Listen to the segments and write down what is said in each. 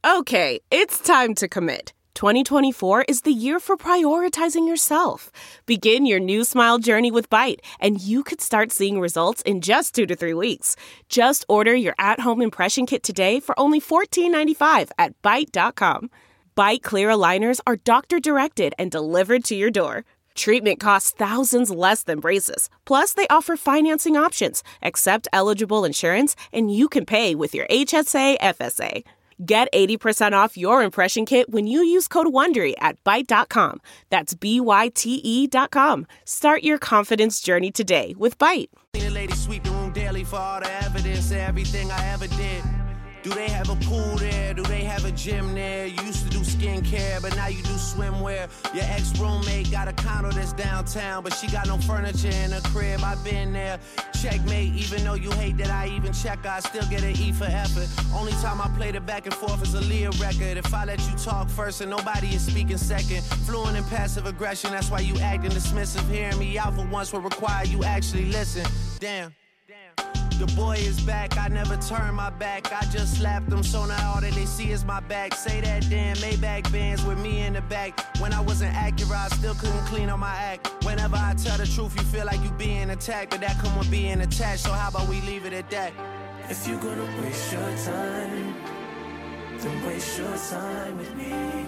Okay, it's time to commit. 2024 is the year for prioritizing yourself. Begin your new smile journey with Byte, and you could start seeing results in just 2 to 3 weeks. Just order your at-home impression kit today for only $14.95 at Byte.com. Byte Clear aligners are doctor-directed and delivered to your door. Treatment costs thousands less than braces. Plus, they offer financing options, accept eligible insurance, and you can pay with your HSA FSA. Get 80% off your impression kit when you use code WONDERY at Byte.com. That's BYTE.com. Start your confidence journey today with Byte. The lady sweep the room daily for all the evidence of everything I ever did. Do they have a pool there? Do they have a gym there? You used to do skincare, but now you do swimwear. Your ex-roommate got a condo that's downtown, but she got no furniture in her crib. I've been there. Checkmate, even though you hate that I even check, I still get an E for effort. Only time I played it back and forth is a Leah record. If I let you talk first and nobody is speaking second. Fluent in passive aggression, that's why you acting dismissive. Hearing me out for once will require you actually listen. Damn. The boy is back, I never turn my back. I just slapped him, so now all that they see is my back. Say that damn Maybach Benz with me in the back. When I wasn't accurate, I still couldn't clean on my act. Whenever I tell the truth, you feel like you being attacked, but that come with being attached, so how about we leave it at that? If you're gonna waste your time, then waste your time with me.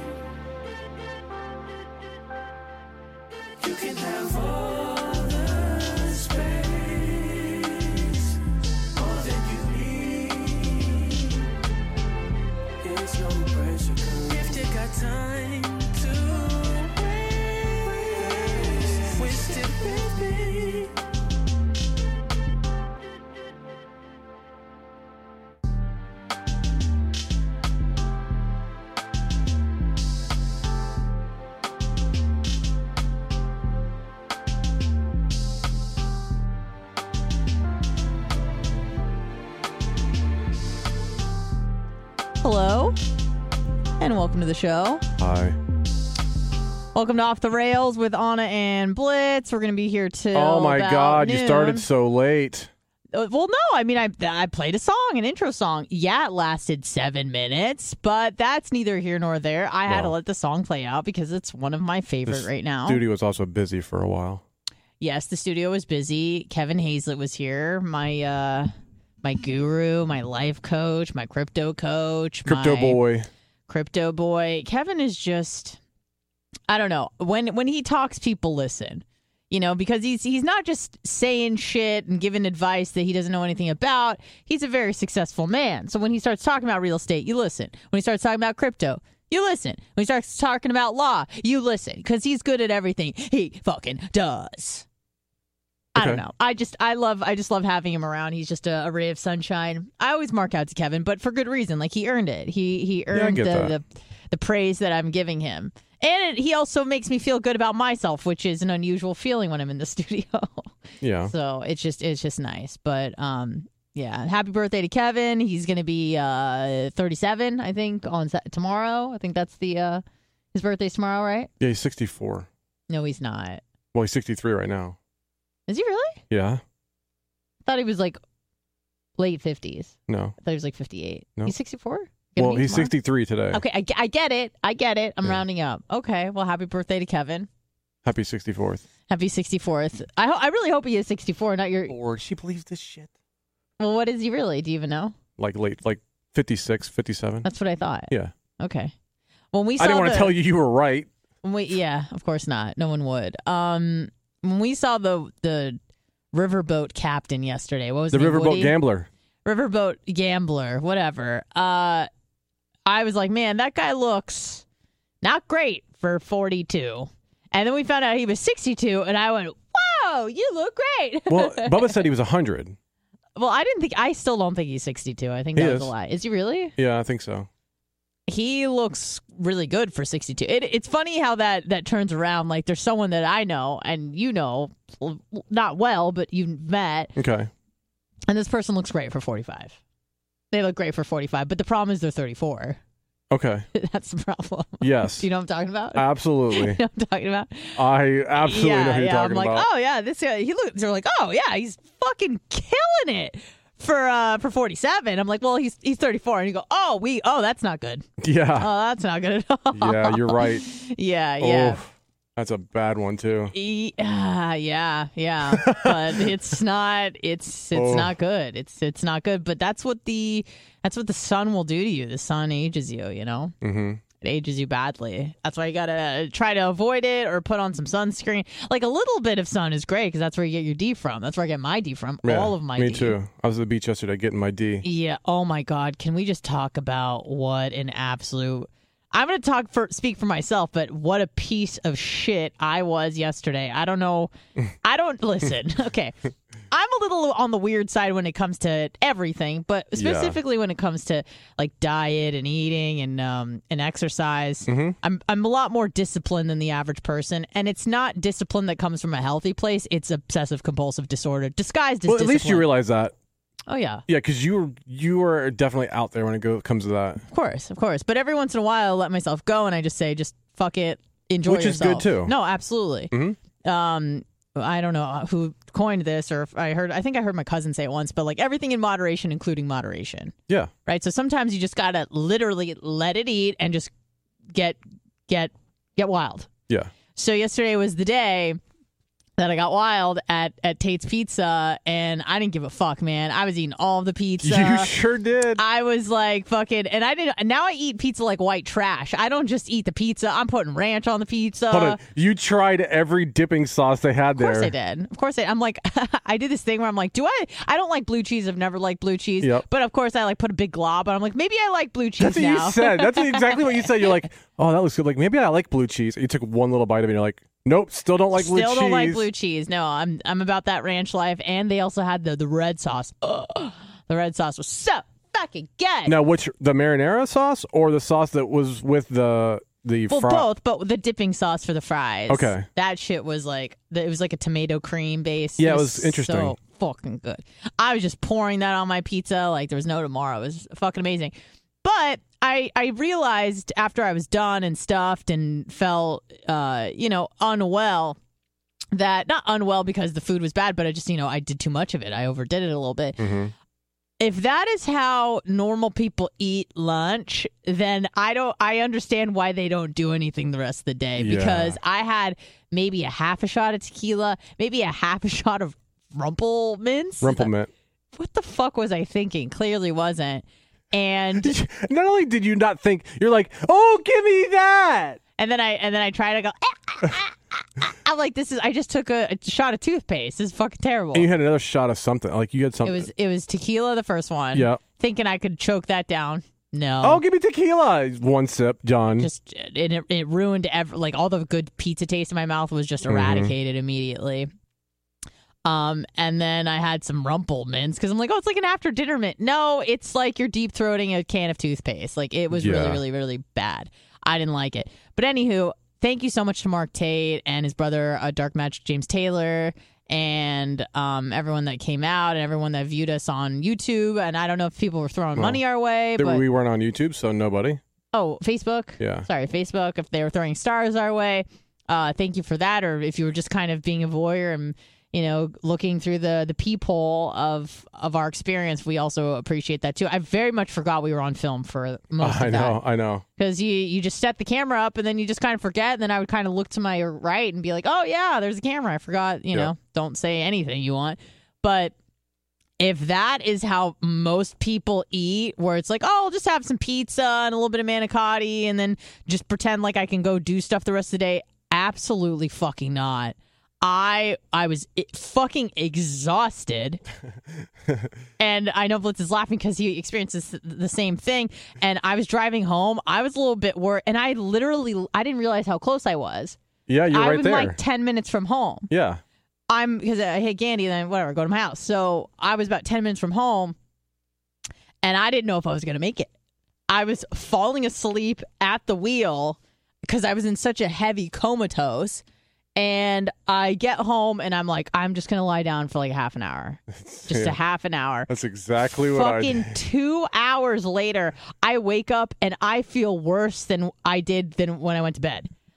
You can have all the space. It's no pressure, if you got time to waste it with me. Hello, and welcome to the show. Hi. Welcome to Off the Rails with Anna and Blitz. We're going to be here till Oh my God, noon. you started so late. Well, no, I mean, I played a song, an intro song. Yeah, it lasted 7 minutes, but that's neither here nor there. I had to let the song play out because it's one of my favorite right now. Studio was also busy for a while. Yes, the studio was busy. Kevin Hazlett was here, my guru, my life coach, my crypto coach. Crypto boy. Kevin is just, I don't know. When he talks, people listen. You know, because he's not just saying shit and giving advice that he doesn't know anything about. He's a very successful man. So when he starts talking about real estate, you listen. When he starts talking about crypto, you listen. When he starts talking about law, you listen. Because he's good at everything he fucking does. I don't know. I just love having him around. He's just a ray of sunshine. I always mark out to Kevin, but for good reason. Like, he earned it. He earned the praise that I'm giving him. And he also makes me feel good about myself, which is an unusual feeling when I'm in the studio. Yeah. So it's just nice. But yeah, happy birthday to Kevin. He's going to be 37, I think, on tomorrow. I think that's his birthday's tomorrow, right? Yeah, he's 64. No, he's not. Well, he's 63 right now. Is he really? Yeah. I thought he was like late 50s. No. I thought he was like 58. No. He's 64? Well, he's 63 today. Okay, I get it. I'm rounding up. Okay, well, happy birthday to Kevin. Happy 64th. Happy 64th. I really hope he is 64, not your... Or she believes this shit. Well, what is he really? Do you even know? Like 56, 57. That's what I thought. Yeah. Okay. When we saw I didn't want to tell you were right. Yeah, of course not. No one would. When we saw the riverboat captain yesterday, what was the Riverboat Gambler? Riverboat Gambler, whatever. I was like, man, that guy looks not great for 42. And then we found out he was 62, and I went, whoa, you look great. Well, Bubba said he was 100. Well, I still don't think he's 62. I think that was a lie. Is he really? Yeah, I think so. He looks really good for 62. It's funny how that turns around. Like, there's someone that I know, and you know, not well, but you've met. Okay. And this person looks great for 45. They look great for 45, but the problem is they're 34. Okay. That's the problem. Yes. Do you know what I'm talking about? Absolutely. You know what I'm talking about? I absolutely know who you're talking I'm like, about. oh, yeah, this guy, they're like, oh, yeah, he's fucking killing it for 47. I'm like, well, he's 34, and you go, oh, that's not good. Yeah. Oh, that's not good at all. Yeah, you're right. Yeah. That's a bad one too. Yeah. But it's not not good. It's not good. But that's what the sun will do to you. The sun ages you, you know? Mm-hmm. It ages you badly. That's why you got to try to avoid it or put on some sunscreen. Like a little bit of sun is great because that's where you get your D from. That's where I get my D from. Yeah, all of my D. Me too. I was at the beach yesterday getting my D. Yeah. Oh my God. Can we just talk about what an absolute... I'm going to speak for myself, but what a piece of shit I was yesterday. I don't know. Listen. Okay. I'm a little on the weird side when it comes to everything, but specifically when it comes to like diet and eating and exercise. Mm-hmm. I'm a lot more disciplined than the average person, and it's not discipline that comes from a healthy place. It's obsessive compulsive disorder disguised as discipline. At least you realize that. Oh, yeah. Yeah, because you are definitely out there when it comes to that. Of course. But every once in a while, I let myself go and I just say, just fuck it, enjoy yourself. Which is good, too. No, absolutely. Mm-hmm. I don't know who coined this, or if I think I heard my cousin say it once, but like everything in moderation, including moderation. Yeah. Right? So sometimes you just got to literally let it eat and just get wild. Yeah. So yesterday was the day that I got wild at Tate's Pizza, and I didn't give a fuck, man. I was eating all of the pizza. You sure did. I was like fucking, and I didn't. Now I eat pizza like white trash. I don't just eat the pizza. I'm putting ranch on the pizza. Hold on. You tried every dipping sauce they had there. Of course I did. Of course I'm like, I did this thing where I'm like, I don't like blue cheese. I've never liked blue cheese. Yep. But of course I like put a big glob, and I'm like, maybe I like blue cheese That's what now. you said. That's exactly what you said. You're like, oh, that looks good. Like, maybe I like blue cheese. You took one little bite of it, and you're like, nope, still don't like blue cheese. Still don't like blue cheese. No, I'm about that ranch life. And they also had the red sauce. Ugh. The red sauce was so fucking good. Now, the marinara sauce or the sauce that was with the both, but the dipping sauce for the fries. Okay. That shit was like, it was like a tomato cream base. Yeah, it was interesting. So fucking good. I was just pouring that on my pizza like there was no tomorrow. It was fucking amazing. But I realized after I was done and stuffed and felt, unwell, that not unwell because the food was bad, but I just, I did too much of it. I overdid it a little bit. Mm-hmm. If that is how normal people eat lunch, then I understand why they don't do anything the rest of the day, because I had maybe a half a shot of tequila, maybe a half a shot of Rumplemint. What the fuck was I thinking? Clearly wasn't. And not only did you not think, you're like, oh, give me that. And then I try to go. I'm like, I just took a shot of toothpaste. This is fucking terrible. And you had another shot of something. Like you had something. It was tequila, the first one. Yeah. Thinking I could choke that down. No. Oh, give me tequila. One sip, John. Just it ruined all the good pizza taste in my mouth was just eradicated immediately. And then I had some Rumplemints because I'm like, oh, it's like an after dinner mint. No, it's like you're deep throating a can of toothpaste. Like it was really, really, really bad. I didn't like it. But anywho, thank you so much to Mark Tate and his brother, Dark Magic James Taylor, and everyone that came out and everyone that viewed us on YouTube. And I don't know if people were throwing money our way, but we weren't on YouTube, so nobody. Oh, Facebook. Yeah. Sorry, Facebook. If they were throwing stars our way, thank you for that. Or if you were just kind of being a voyeur and looking through the peephole of our experience, we also appreciate that too. I very much forgot we were on film for most of that. I know. Because you just set the camera up and then you just kind of forget, and then I would kind of look to my right and be like, oh yeah, there's a camera. I forgot, don't say anything you want. But if that is how most people eat, where it's like, oh, I'll just have some pizza and a little bit of manicotti and then just pretend like I can go do stuff the rest of the day, absolutely fucking not. I was fucking exhausted, and I know Blitz is laughing because he experiences the same thing. And I was driving home. I was a little bit worried, and I didn't realize how close I was. Yeah, you're right there. I was like 10 minutes from home. Yeah, because I hit Gandhi, then whatever, go to my house. So I was about 10 minutes from home, and I didn't know if I was going to make it. I was falling asleep at the wheel because I was in such a heavy comatose. And I get home and I'm like, I'm just going to lie down for like a half an hour. Just a half an hour. That's exactly what I did. Fucking 2 hours later, I wake up and I feel worse than I did than when I went to bed.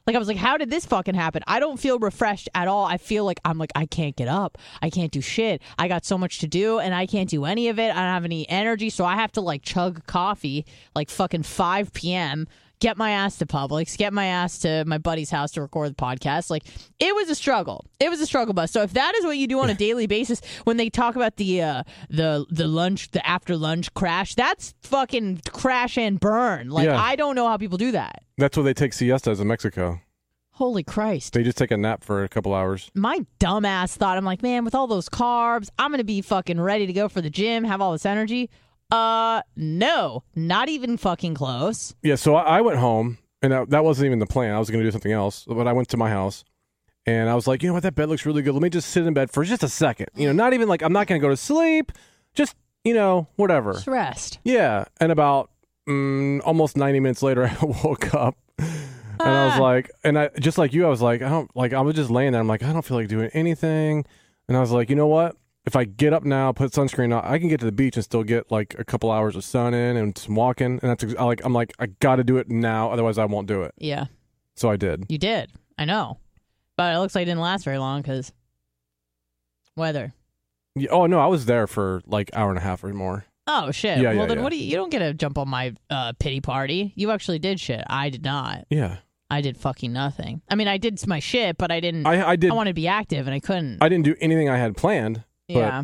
Like, I was like, how did this fucking happen? I don't feel refreshed at all. I feel like I can't get up. I can't do shit. I got so much to do, and I can't do any of it. I don't have any energy, so I have to, like, chug coffee, like, fucking 5 p.m., get my ass to Publix, get my ass to my buddy's house to record the podcast. Like, it was a struggle. It was a struggle bus. So if that is what you do on a daily basis, when they talk about the lunch, the after lunch crash, that's fucking crash and burn. Like, I don't know how people do that. That's what they take siestas in Mexico. Holy Christ. They just take a nap for a couple hours. My dumbass thought, I'm like, man, with all those carbs, I'm going to be fucking ready to go for the gym, have all this energy. No, not even fucking close. Yeah, so I went home, and that wasn't even the plan. I was going to do something else, but I went to my house, and I was like, you know what, that bed looks really good. Let me just sit in bed for just a second. You know, not even like I'm not going to go to sleep. Just, you know, whatever. Just rest. Yeah, and about almost 90 minutes later, I woke up, and I was like, and I just like you, I was like, I was just laying there. I'm like, I don't feel like doing anything, and I was like, you know what? If I get up now, put sunscreen on, I can get to the beach and still get like a couple hours of sun in and some walking. And that's like, I'm like, I got to do it now, otherwise I won't do it. Yeah. So I did. You did. I know, but it looks like it didn't last very long because weather. Yeah, oh no, I was there for like hour and a half or more. Oh shit! Yeah, well then, yeah. what do you don't get to jump on my pity party? You actually did shit. I did not. Yeah. I did fucking nothing. I mean, I did my shit, but I didn't. I did. I wanted to be active, and I couldn't. I didn't do anything I had planned. Yeah.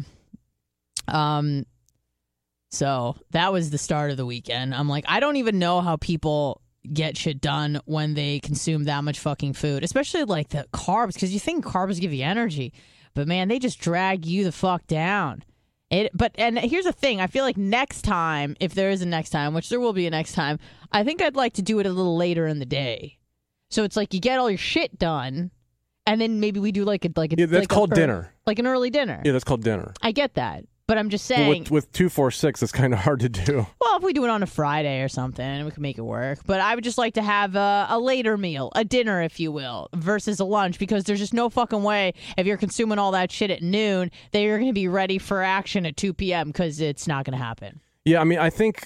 So that was the start of the weekend. I'm like, I don't even know how people get shit done when they consume that much fucking food, especially like the carbs, because you think carbs give you energy, but man, they just drag you the fuck down. And here's the thing, I feel like next time, if there is a next time, which there will be a next time, I think I'd like to do it a little later in the day. So it's like you get all your shit done, and then maybe we do like a yeah, that's called dinner. Like an early dinner. Yeah, that's called dinner. I get that. But I'm just saying. Well, with 246, it's kind of hard to do. Well, if we do it on a Friday or something, we can make it work. But I would just like to have a later meal, a dinner, if you will, versus a lunch, because there's just no fucking way if you're consuming all that shit at noon that you're going to be ready for action at 2 p.m. because it's not going to happen. Yeah, I mean, I think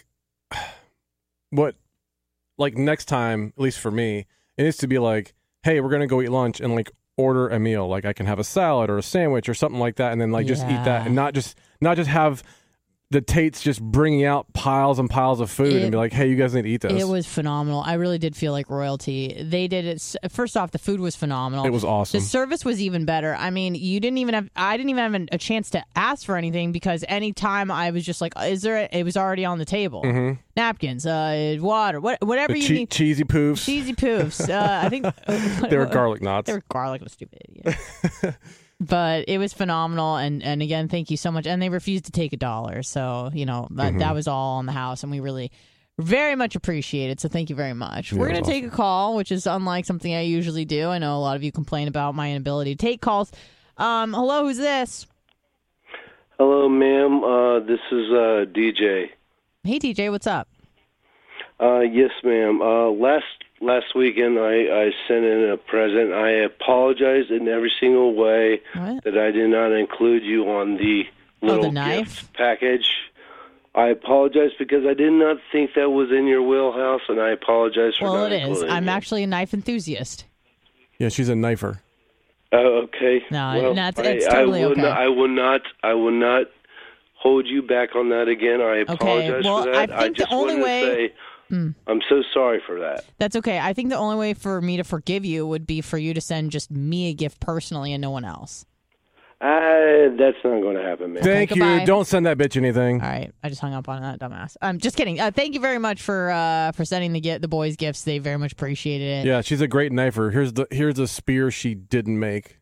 next time, at least for me, it needs to be like, hey, we're going to go eat lunch and like order a meal. Like I can have a salad or a sandwich or something like that, and then like just eat that and not just have the Tates just bringing out piles and piles of food and be like, hey, you guys need to eat this. It was phenomenal. I really did feel like royalty. They did it. First off, the food was phenomenal. It was awesome. The service was even better. I mean, I didn't even have a chance to ask for anything because anytime I was just like, it was already on the table. Mm-hmm. Napkins, water, whatever you need. Cheesy poofs. Cheesy poofs. I think they were garlic knots. They were garlic, stupid idiot. But it was phenomenal, and again, thank you so much. And they refused to take $1, so you know that was all on the house, and we really very much appreciate it. So thank you very much. We're gonna take a call, which is unlike something I usually do. I know a lot of you complain about my inability to take calls. Hello, who's this? Hello, ma'am. This is DJ. Hey, DJ, what's up? Yes, ma'am. Last weekend, I sent in a present. I apologize in every single way that I did not include you on the little gift package. I apologize because I did not think that was in your wheelhouse, and I apologize for not including it. Well, it is. I'm actually a knife enthusiast. Yeah, she's a knifer. Oh, okay. No, it's totally okay. I will not hold you back on that again. I apologize for that. I think the only way... I'm so sorry for that. That's okay. I think the only way for me to forgive you would be for you to send just me a gift personally and no one else. That's not going to happen, man. Thank you. Goodbye. Don't send that bitch anything. All right. I just hung up on that dumbass. I'm just kidding. Thank you very much for sending the boys gifts. They very much appreciated it. Yeah, she's a great knifer. Here's a spear she didn't make.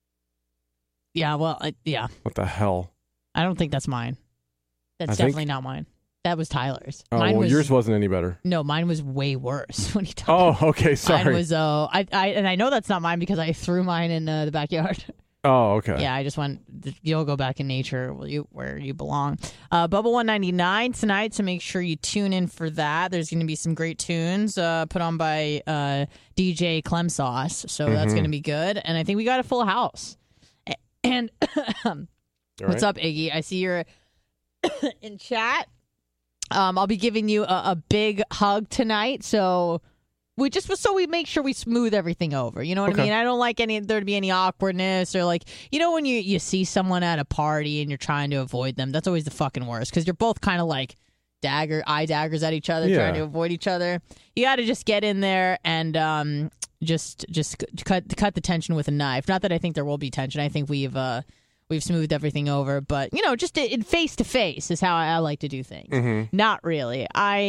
Yeah, well, yeah. What the hell? I don't think that's mine. That's definitely not mine. That was Tyler's. Oh, yours wasn't any better. No, mine was way worse when he told me. Oh, okay, sorry. Mine was, I know that's not mine because I threw mine in the backyard. Oh, okay. Yeah, I just went, you'll go back in nature where you belong. Bubble 199 tonight, so make sure you tune in for that. There's going to be some great tunes put on by DJ Clem Sauce, so that's going to be good. And I think we got a full house. And what's up, Iggy? I see you're in chat. I'll be giving you a big hug tonight, so we make sure we smooth everything over. You know what I mean? I don't like there to be any awkwardness or like, you know, when you see someone at a party and you're trying to avoid them, that's always the fucking worst because you're both kind of like eye daggers at each other, trying to avoid each other. You got to just get in there and just cut the tension with a knife. Not that I think there will be tension. I think we've smoothed everything over, but you know, just in face to face is how I like to do things. Mm-hmm. Not really.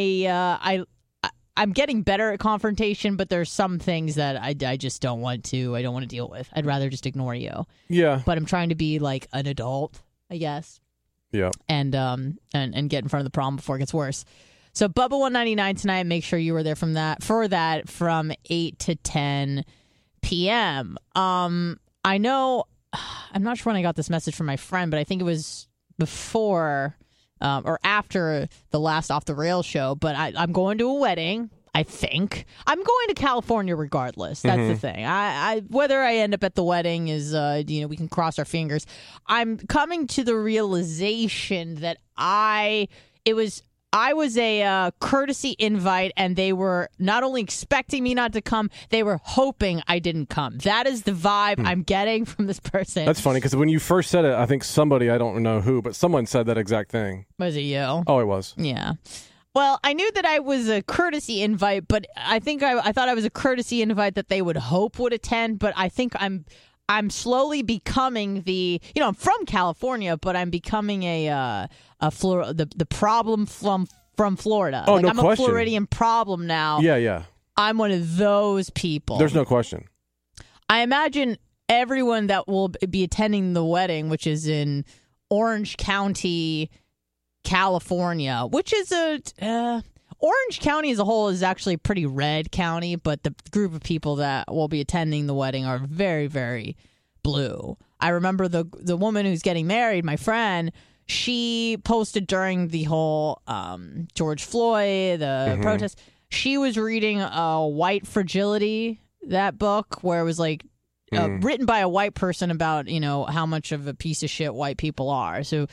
I'm getting better at confrontation, but there's some things that I just don't want to. I don't want to deal with. I'd rather just ignore you. Yeah. But I'm trying to be like an adult, I guess. Yeah. And get in front of the problem before it gets worse. So Bubba 199 tonight. Make sure you were there from 8 to 10 p.m. I know. I'm not sure when I got this message from my friend, but I think it was before. Or after the last Off the Rails show, but I'm going to a wedding. I think I'm going to California regardless. That's the thing. I whether I end up at the wedding is we can cross our fingers. I'm coming to the realization that I was a courtesy invite, and they were not only expecting me not to come, they were hoping I didn't come. That is the vibe I'm getting from this person. That's funny, because when you first said it, I think somebody, I don't know who, but someone said that exact thing. Was it you? Oh, it was. Yeah. Well, I knew that I was a courtesy invite, but I think I thought I was a courtesy invite that they would hope would attend, but I think I'm slowly becoming I'm from California, but I'm becoming the problem from Florida. Oh, like, no I'm question. a Floridian problem now. Yeah. I'm one of those people. There's no question. I imagine everyone that will be attending the wedding, which is in Orange County, California, which is Orange County as a whole is actually a pretty red county, but the group of people that will be attending the wedding are very, very blue. I remember the woman who's getting married, my friend, she posted during the whole George Floyd, the protest, she was reading White Fragility, that book, where it was like written by a white person about, how much of a piece of shit white people are. So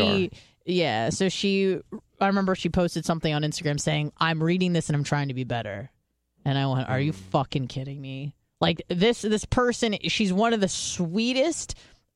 I remember she posted something on Instagram saying, I'm reading this and I'm trying to be better. And I went, are you fucking kidding me? Like, this person, she's one of the sweetest,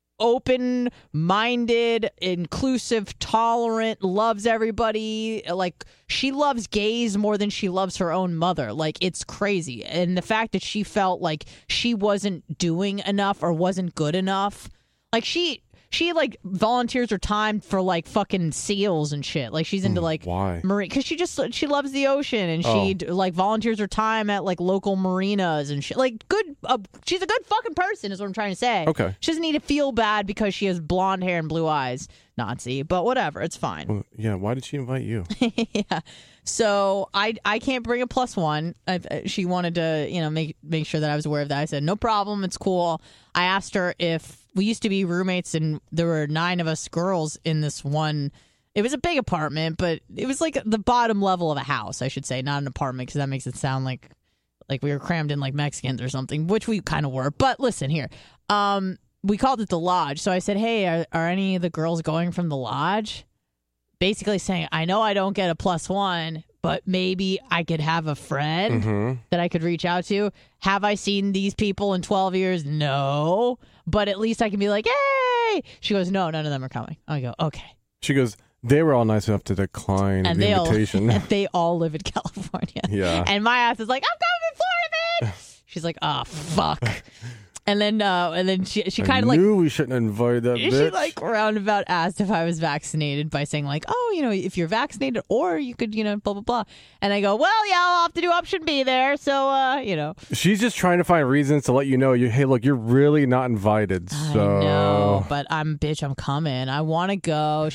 open-minded, inclusive, tolerant, loves everybody. Like, she loves gays more than she loves her own mother. Like, it's crazy. And the fact that she felt like she wasn't doing enough or wasn't good enough. Like, she like volunteers her time for like fucking seals and shit. Like, she's into like marine, because she loves the ocean, and she like volunteers her time at like local marinas and shit. Like, good. She's a good fucking person, is what I'm trying to say. Okay. She doesn't need to feel bad because she has blonde hair and blue eyes. Nazi, but whatever, it's fine. Well, yeah. Why did she invite you? Yeah. So I can't bring a +1. She wanted to make sure that I was aware of that. I said no problem, it's cool. I asked her if we used to be roommates, and there were 9 of us girls in this one. It was a big apartment, but it was like the bottom level of a house, I should say, not an apartment, because that makes it sound like we were crammed in like Mexicans or something, which we kind of were. But listen here, we called it the Lodge. So I said, hey, are any of the girls going from the Lodge? Basically saying, I know I don't get a +1, but maybe I could have a friend that I could reach out to. Have I seen these people in 12 years? No. But at least I can be like, hey. She goes, no, none of them are coming. I go, okay. She goes, they were all nice enough to decline the invitation. And they all live in California. Yeah. And my ass is like, I'm coming to Florida, man. She's like, oh, fuck. And then she kind of like knew we shouldn't invite that bitch. She like roundabout asked if I was vaccinated by saying like, oh, if you're vaccinated, or you could, blah blah blah. And I go, well, yeah, I'll have to do option B there. So she's just trying to find reasons to let you know, hey, look, you're really not invited. So I know, but I'm coming. I want to go.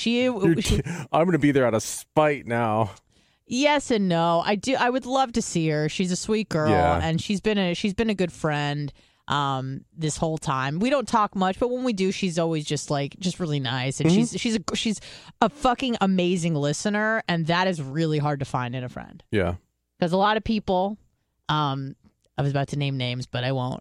I'm gonna be there out of spite now. Yes and no. I would love to see her. She's a sweet girl, and she's been a good friend. This whole time we don't talk much, but when we do, she's always just really nice, and she's a fucking amazing listener, and that is really hard to find in a friend. Yeah, because a lot of people, I was about to name names, but I won't.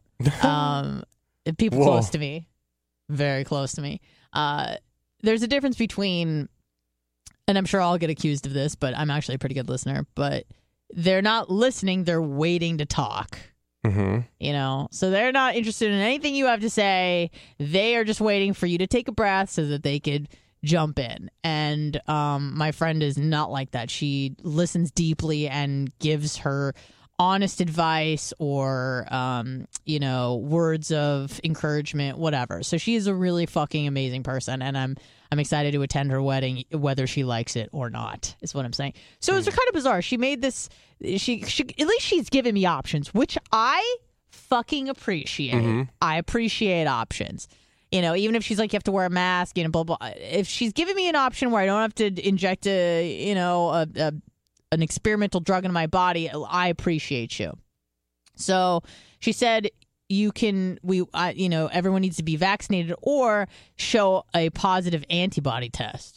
People close to me, very close to me. There's a difference between, and I'm sure I'll get accused of this, but I'm actually a pretty good listener, but they're not listening. They're waiting to talk. Mm-hmm. So they're not interested in anything you have to say. They are just waiting for you to take a breath so that they could jump in. And my friend is not like that. She listens deeply and gives her honest advice or, words of encouragement, whatever. So she is a really fucking amazing person, and I'm excited to attend her wedding, whether she likes it or not, is what I'm saying. So it's kind of bizarre. She made this, she at least she's given me options, which I fucking appreciate. Mm-hmm. I appreciate options. Even if she's like, you have to wear a mask, blah, blah. If she's giving me an option where I don't have to inject an experimental drug into my body, I appreciate you. So she said, everyone needs to be vaccinated or show a positive antibody test.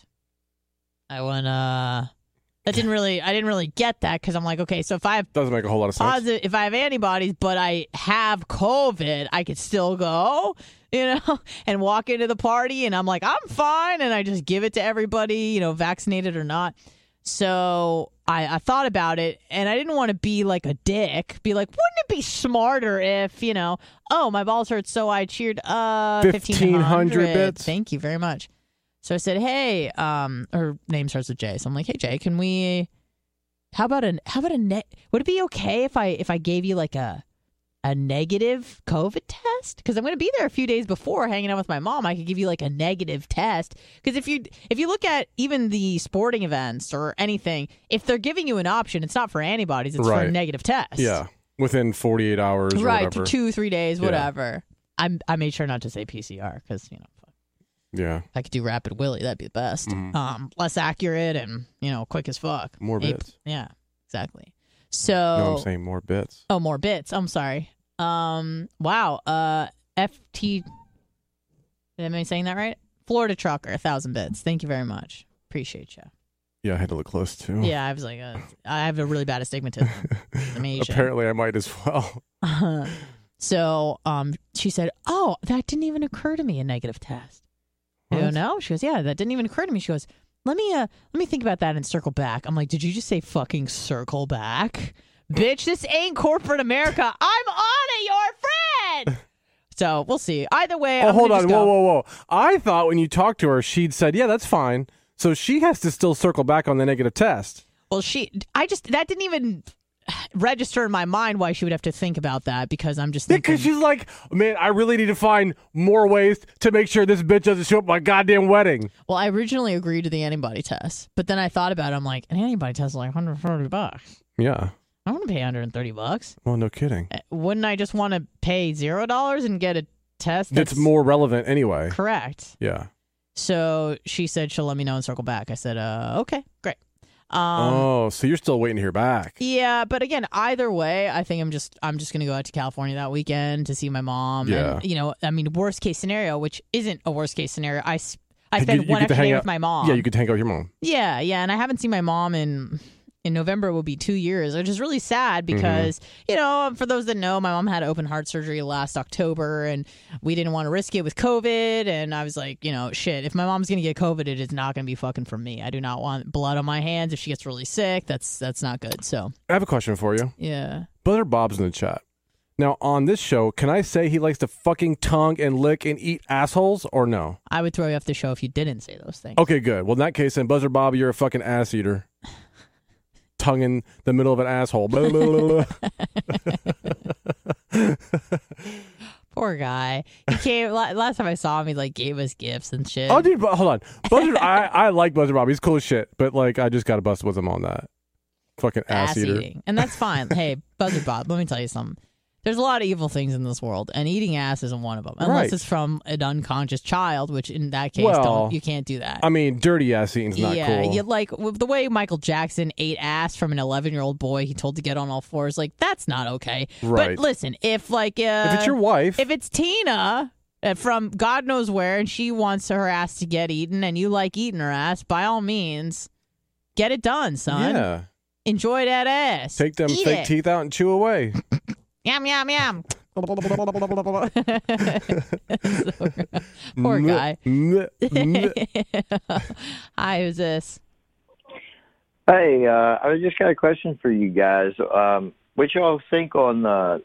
I didn't really get that, because I'm like, okay, so if I have doesn't make a whole lot of sense. If I have antibodies, but I have COVID, I could still go, and walk into the party, and I'm like, I'm fine, and I just give it to everybody, vaccinated or not. So I thought about it, and I didn't want to be like a dick. Be like, wouldn't it be smarter if, oh, my balls hurt, so I cheered 1,500 bits. Thank you very much. So I said, hey, her name starts with J. So I'm like, hey, Jay, can we? How about a net? Would it be okay if I gave you like a negative COVID test? Because I'm going to be there a few days before, hanging out with my mom. I could give you like a negative test. Because if you look at even the sporting events or anything, if they're giving you an option, it's not for antibodies, it's for a negative test. Yeah, within 48 hours or whatever. 2-3 days, whatever. Yeah. I made sure not to say PCR because yeah, if I could do Rapid Willie, that'd be the best. Less accurate and quick as fuck. More bits. Yeah, exactly. So no, I'm saying more bits. Oh, more bits. I'm sorry. Wow. FT. Am I saying that right? Florida Trucker, 1,000 bits. Thank you very much. Appreciate you. Yeah, I had to look close too. Yeah, I was like, I have a really bad astigmatism. I'm Asian. Apparently, I might as well. So, she said, "Oh, that didn't even occur to me. A negative test." I go, no. She goes, "Yeah, that didn't even occur to me." She goes, Let me think about that and circle back. I'm like, did you just say fucking circle back? Bitch, this ain't corporate America. I'm on it, your friend. So we'll see. Either way, hold on. Whoa. I thought when you talked to her, she'd said, yeah, that's fine. So she has to still circle back on the negative test. Well, that didn't even register in my mind why she would have to think about that, because I'm just thinking. Because she's like, man, I really need to find more ways to make sure this bitch doesn't show up at my goddamn wedding. Well, I originally agreed to the antibody test, but then I thought about it. I'm like, an antibody test is like $140. Yeah. I want to pay $130. Well, no kidding. Wouldn't I just want to pay $0 and get a test that's more relevant anyway? Correct. Yeah. So she said she'll let me know and circle back. I said, okay, great. So you're still waiting to hear back. Yeah, but again, either way, I think I'm just going to go out to California that weekend to see my mom. Yeah. And, worst case scenario, which isn't a worst case scenario, I spent one extra day with my mom. Yeah, you could hang out with your mom. Yeah, and I haven't seen my mom in November will be 2 years, which is really sad because, for those that know, my mom had open heart surgery last October and we didn't want to risk it with COVID. And I was like, shit, if my mom's going to get COVID, it is not going to be fucking for me. I do not want blood on my hands. If she gets really sick, that's not good. So I have a question for you. Yeah. Butter Bob's in the chat. Now, on this show, can I say he likes to fucking tongue and lick and eat assholes or no? I would throw you off the show if you didn't say those things. Okay, good. Well, in that case, then, Buzzer Bob, you're a fucking ass eater. Tongue in the middle of an asshole. Blah, blah, blah. Poor guy. He came last time I saw him. He gave us gifts and shit. Oh, dude, hold on. Buzzer, I like Buzzer Bob. He's cool as shit. But I just got to bust with him on that. Fucking ass eater. Eating. And that's fine. Hey, Buzzer Bob, let me tell you something. There's a lot of evil things in this world, and eating ass isn't one of them. Unless it's from an unconscious child, which in that case, you can't do that. I mean, dirty ass eating's not cool. Yeah, the way Michael Jackson ate ass from an 11-year-old boy he told to get on all fours, that's not okay. Right. But listen, if it's your wife, if it's Tina from God knows where, and she wants her ass to get eaten, and you like eating her ass, by all means, get it done, son. Yeah. Enjoy that ass. Take them fake teeth out and chew away. Yum, yum, yum. Poor guy. Hi, who's this? Hey, I just got a question for you guys. What y'all think on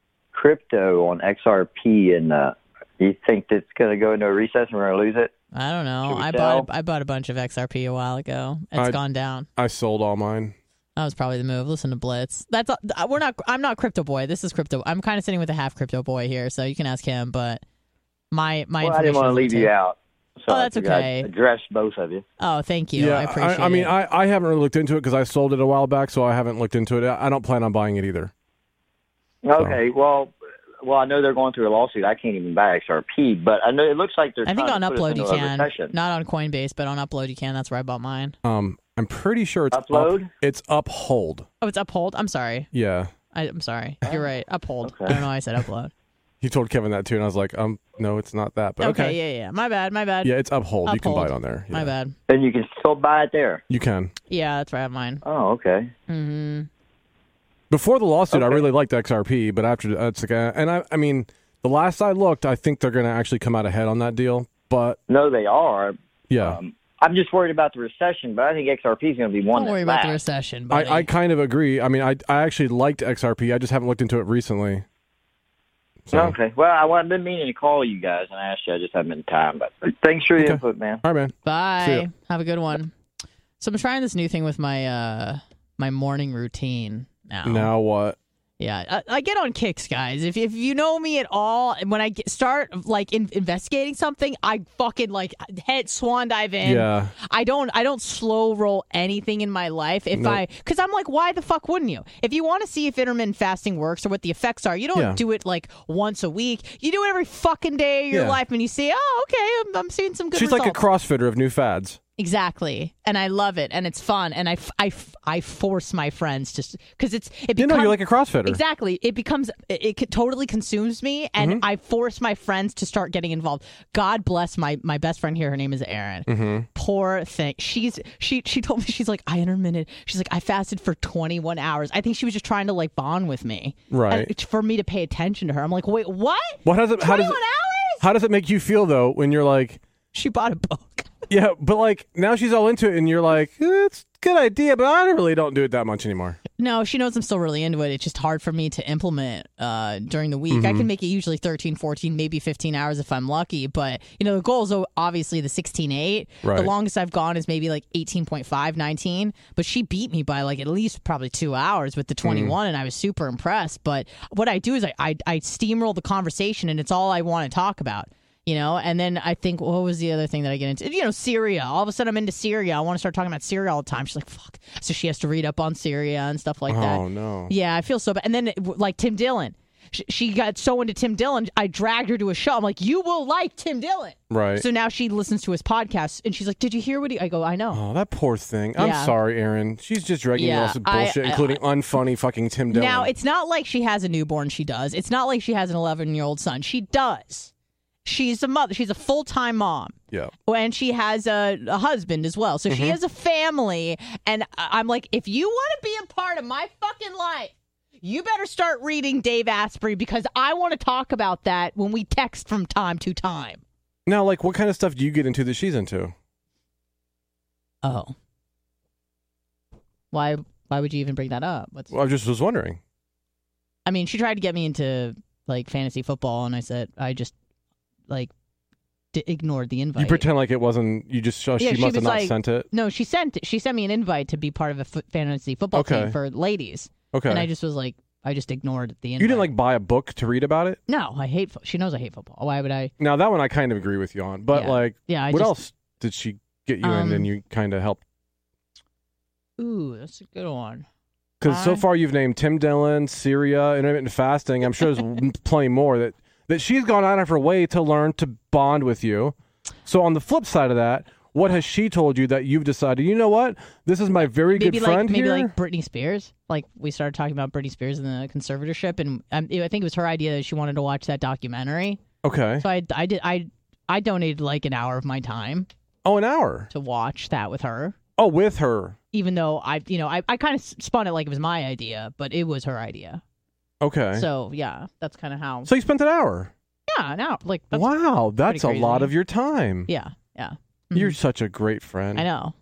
crypto on XRP, and do you think it's going to go into a recess and we're going to lose it? I don't know. I bought a bunch of XRP a while ago. It's gone down. I sold all mine. That was probably the move. Listen to Blitz. I'm not Crypto Boy. This is Crypto. I'm kind of sitting with a half Crypto Boy here, so you can ask him. But my I didn't want to leave you out. So that's okay. I addressed both of you. Oh, thank you. Yeah, I appreciate it. I mean, I haven't really looked into it because I sold it a while back, so I haven't looked into it. I don't plan on buying it either. Okay, well, I know they're going through a lawsuit. I can't even buy XRP, but I know it looks like they're. I think trying on to put us Upload you into a can, recession. not on Coinbase, but on Upload you can. That's where I bought mine. I'm pretty sure it's Upload. It's Uphold. Oh, it's Uphold. I'm sorry. Yeah. I'm sorry. You're right. Uphold. Okay. I don't know why I said Upload. You told Kevin that too, and I was like, no, it's not that. But okay. Yeah. My bad. Yeah, it's Uphold. You can buy it on there. Yeah. My bad. And you can still buy it there. You can. Yeah, that's where I have mine. Oh, okay. Mm-hmm. Before the lawsuit, I really liked XRP, but after that's I mean, the last I looked, I think they're going to actually come out ahead on that deal. But no, they are. Yeah. I'm just worried about the recession, but I think XRP is going to be one. Don't worry about the recession, buddy. I kind of agree. I mean, I actually liked XRP. I just haven't looked into it recently. So. Okay. Well, I've been meaning to call you guys and ask you. I just haven't been time. But thanks for your input, man. All right, man. Bye. Have a good one. So I'm trying this new thing with my my morning routine now. Now what? Yeah, I get on kicks, guys. If you know me at all, when I start investigating something, I fucking head swan dive in. Yeah. I don't slow roll anything in my life. Because I'm like, why the fuck wouldn't you? If you want to see if intermittent fasting works or what the effects are, you don't do it once a week. You do it every fucking day of your life, and you see, oh, okay, I'm seeing some good She's results. like a CrossFitter of new fads. Exactly, and I love it, and it's fun, and I force my friends to, because it becomes, you're like a CrossFitter. Exactly, it totally consumes me, and I force my friends to start getting involved. God bless my best friend here. Her name is Erin. Mm-hmm. Poor thing. She told me, she's like, I intermittent. She's like, I fasted for 21 hours. I think she was just trying to bond with me, right? And for me to pay attention to her. I'm like, wait, what? What does it? 21 hours? How does it make you feel though when you're like? She bought a book. Yeah, but now she's all into it, and you're like, it's a good idea, but I really don't do it that much anymore. No, she knows I'm still really into it. It's just hard for me to implement during the week. Mm-hmm. I can make it usually 13, 14, maybe 15 hours if I'm lucky. But, the goal is obviously the 16.8. Right. The longest I've gone is maybe 18.5, 19. But she beat me by at least probably 2 hours with the 21, and I was super impressed. But what I do is I steamroll the conversation, and it's all I want to talk about. And then I think, what was the other thing that I get into? Syria. All of a sudden, I'm into Syria. I want to start talking about Syria all the time. She's like, fuck. So she has to read up on Syria and stuff like that. Oh, no. Yeah, I feel so bad. And then, Tim Dillon. She got so into Tim Dillon, I dragged her to a show. I'm like, you will like Tim Dillon. Right. So now she listens to his podcast, and she's like, did you hear what I go, I know. Oh, that poor thing. I'm sorry, Erin. She's just dragging you off some bullshit, including unfunny fucking Tim Dillon. Now, it's not like she has a newborn. She does. It's not like she has an 11-year-old son. She does. She's a mother. She's a full-time mom. Yeah. And she has a husband as well. So she has a family. And I'm like, if you want to be a part of my fucking life, you better start reading Dave Asprey, because I want to talk about that when we text from time to time. Now, what kind of stuff do you get into that she's into? Oh. Why would you even bring that up? I just was wondering. I mean, she tried to get me into, fantasy football, and I said, I just ignored the invite. You pretend like it wasn't. You just she must have not sent it. No, she sent me an invite to be part of a fantasy football team for ladies. Okay, and I just was I just ignored the invite. You didn't buy a book to read about it? No, I hate. She knows I hate football. Why would I? Now that one I kind of agree with you on, but what else did she get you in and you kind of helped? Ooh, that's a good one. Because so far you've named Tim Dillon, Syria, intermittent fasting. I'm sure there's plenty more that she's gone out of her way to learn to bond with you. So on the flip side of that, what has she told you that you've decided, you know what? This is my very good friend here? Maybe Britney Spears. We started talking about Britney Spears in the conservatorship, and I think it was her idea that she wanted to watch that documentary. Okay. So I donated an hour of my time. Oh, an hour? To watch that with her. Oh, with her. Even though I kind of spun it like it was my idea, but it was her idea. Okay. So, yeah, that's kind of how. So you spent an hour? Yeah, an hour. Wow, that's a lot of your time. Yeah, yeah. You're such a great friend. I know.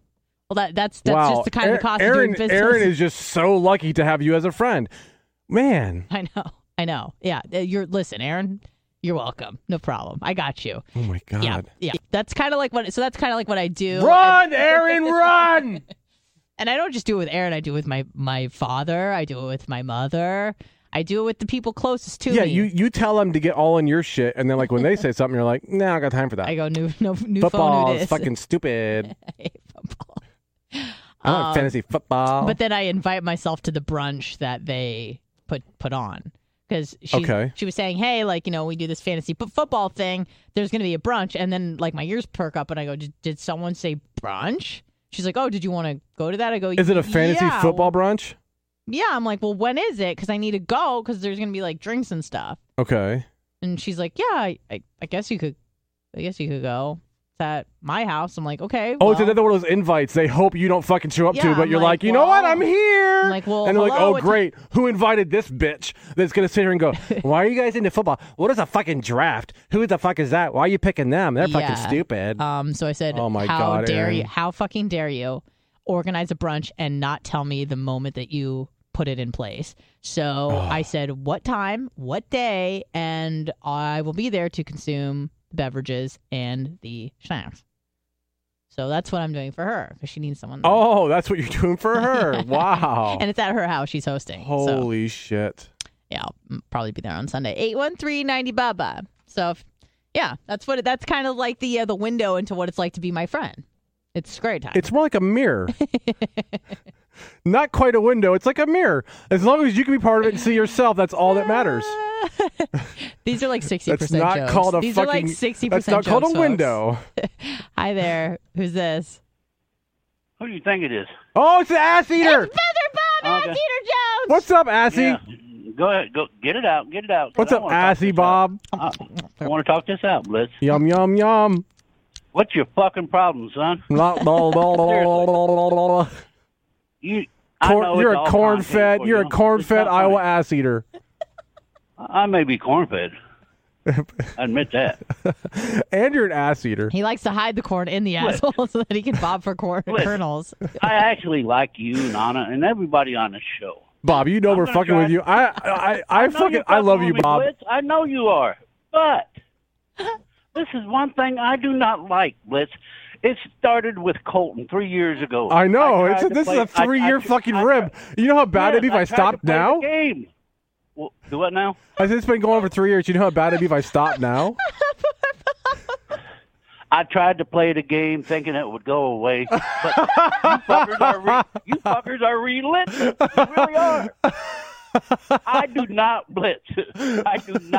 Well, that's wow. just the kind of cost of doing business. Aaron is just so lucky to have you as a friend. Man. I know. Yeah, listen, Aaron. You're welcome. No problem. I got you. Oh my God. Yeah. That's kind of like what. So that's kind of like what I do. Run, Aaron, run! And I don't just do it with Aaron. I do it with my father. I do it with my mother. I do it with the people closest to me. Yeah, you tell them to get all in your shit, and then like when they say something, you're like, "Nah, I got time for that." I go new football phone. Is fucking stupid. I hate football. I like fantasy football. But then I invite myself to the brunch that they put on. Because she was saying, hey, like, we do this fantasy football thing. There's going to be a brunch. And then, like, my ears perk up and I go, did someone say brunch? She's like, oh, did you want to go to that? I go, is it a fantasy football brunch? Yeah. I'm like, well, when is it? Because I need to go because there's going to be, like, drinks and stuff. Okay. And she's like, yeah, I guess you could go. At my house. I'm like, okay. Well. Oh, it's another one of those invites they hope you don't fucking show up to, but you're like, you know what? I'm here. I'm like, well, and they're like, oh, great. Who invited this bitch that's going to sit here and go, why are you guys into football? What is a fucking draft? Who the fuck is that? Why are you picking them? They're fucking stupid. So I said, oh my how God, dare Aaron. you? How fucking dare you organize a brunch and not tell me the moment that you put it in place? So I said, what time, what day, and I will be there to consume beverages and the snacks. So that's what I'm doing for her because she needs someone there. Oh, that's what you're doing for her. Wow. And it's at her house. She's hosting. Holy shit. Yeah, I'll probably be there on Sunday. 813-90-BABA. So, that's kind of like the window into what it's like to be my friend. It's great time. It's more like a mirror. Not quite a window. It's like a mirror. As long as you can be part of it and see yourself, that's all that matters. These are like 60% That's not jokes. called a These fucking. are like 60% That's not jokes, called a folks. window. Hi there. Who's this? Who do you think it is? Oh, it's the ass eater. It's Feather Bob, Okay. Ass Eater Jones. What's up, Assy? Yeah. Go ahead. Go get it out. Get it out. What's up, Assy Bob? I want to talk this out, Blitz. Yum, yum, yum. What's your fucking problem, son? You're a corn-fed. You're a corn-fed Iowa ass eater. I may be corn-fed. I admit that. And you're an ass eater. He likes to hide the corn in the asshole so that he can bob for kernels. I actually like you and Anna and everybody on the show. Bob, you know we're fucking with you. I love you, Bob. Blitz. I know you are. But this is one thing I do not like, Blitz. It started with Colton 3 years ago. I know. This is a 3-year fucking rib. You know how bad it'd be if I stopped now? Game. Well, do what now? I said it's been going on for 3 years. You know how bad it'd be if I stopped now? I tried to play the game thinking it would go away, but you fuckers are relentless. You really are. I do not, Blitz. I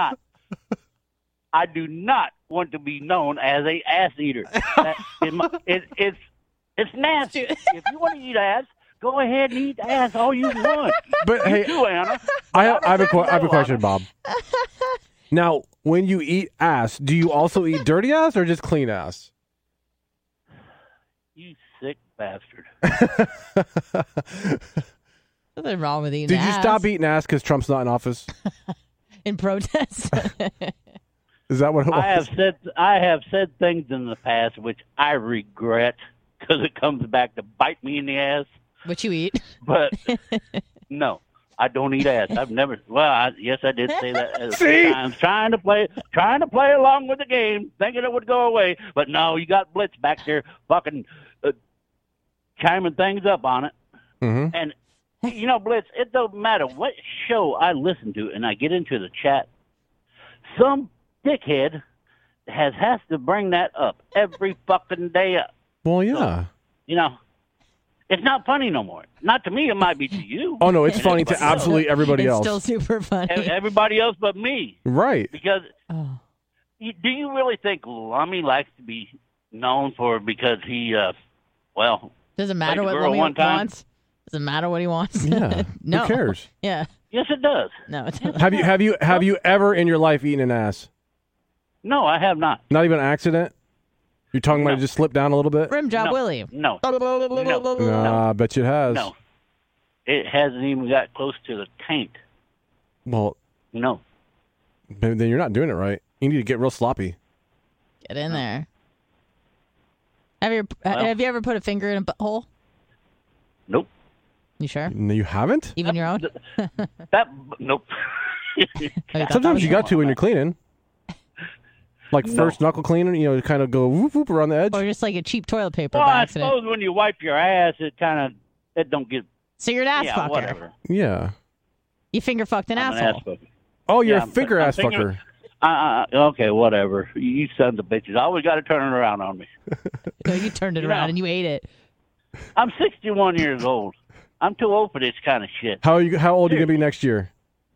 do not want to be known as a ass eater. It's nasty. If you want to eat ass, go ahead and eat ass all you want. But hey, too, Anna. I have a question, Bob. Now, when you eat ass, do you also eat dirty ass or just clean ass? You sick bastard. Nothing wrong with eating Did ass. you stop eating ass because Trump's not in office? In protest? Is that what it was? I have said things in the past which I regret because it comes back to bite me in the ass. What you eat? But no, I don't eat ass. I've never. Well, yes, I did say that a few times, trying to play along with the game, thinking it would go away. But no, you got Blitz back there, fucking chiming things up on it. Mm-hmm. And you know, Blitz, it don't matter what show I listen to, and I get into the chat. Some dickhead has to bring that up every fucking day up. Well, yeah. So, you know. It's not funny no more. Not to me. It might be to you. Oh, no, it's funny to absolutely everybody else. It's still super funny. Everybody else but me. Right. Because do you really think Lummy likes to be known for because he, doesn't matter what Lummy wants? Doesn't matter what he wants? Yeah. No. Who cares? Yeah. Yes, it does. No, it doesn't. Have you ever in your life eaten an ass? No, I have not. Not even an accident? Your tongue might have just slipped down a little bit? Rim job, Willie. No. Nah, I bet you it has. No. It hasn't even got close to the taint. Well, no. Then you're not doing it right. You need to get real sloppy. Get in there. Have you ever put a finger in a butthole? Nope. You sure? No, you haven't? Even your own? Nope. Sometimes you got to when you're cleaning. Like first knuckle cleaning, you know, kind of go whoop whoop around the edge. Or just like a cheap toilet paper Well, by I accident. suppose when you wipe your ass, it don't get. So you're an ass fucker. Whatever. Yeah. You finger fucked an I'm asshole. an ass fucker. Oh, you're a finger ass fucker. Okay, whatever. You sons of bitches. I always got to turn it around on me. No, you turned it around and you ate it. I'm 61 years old. I'm too old for this kind of shit. How old are you going to be next year?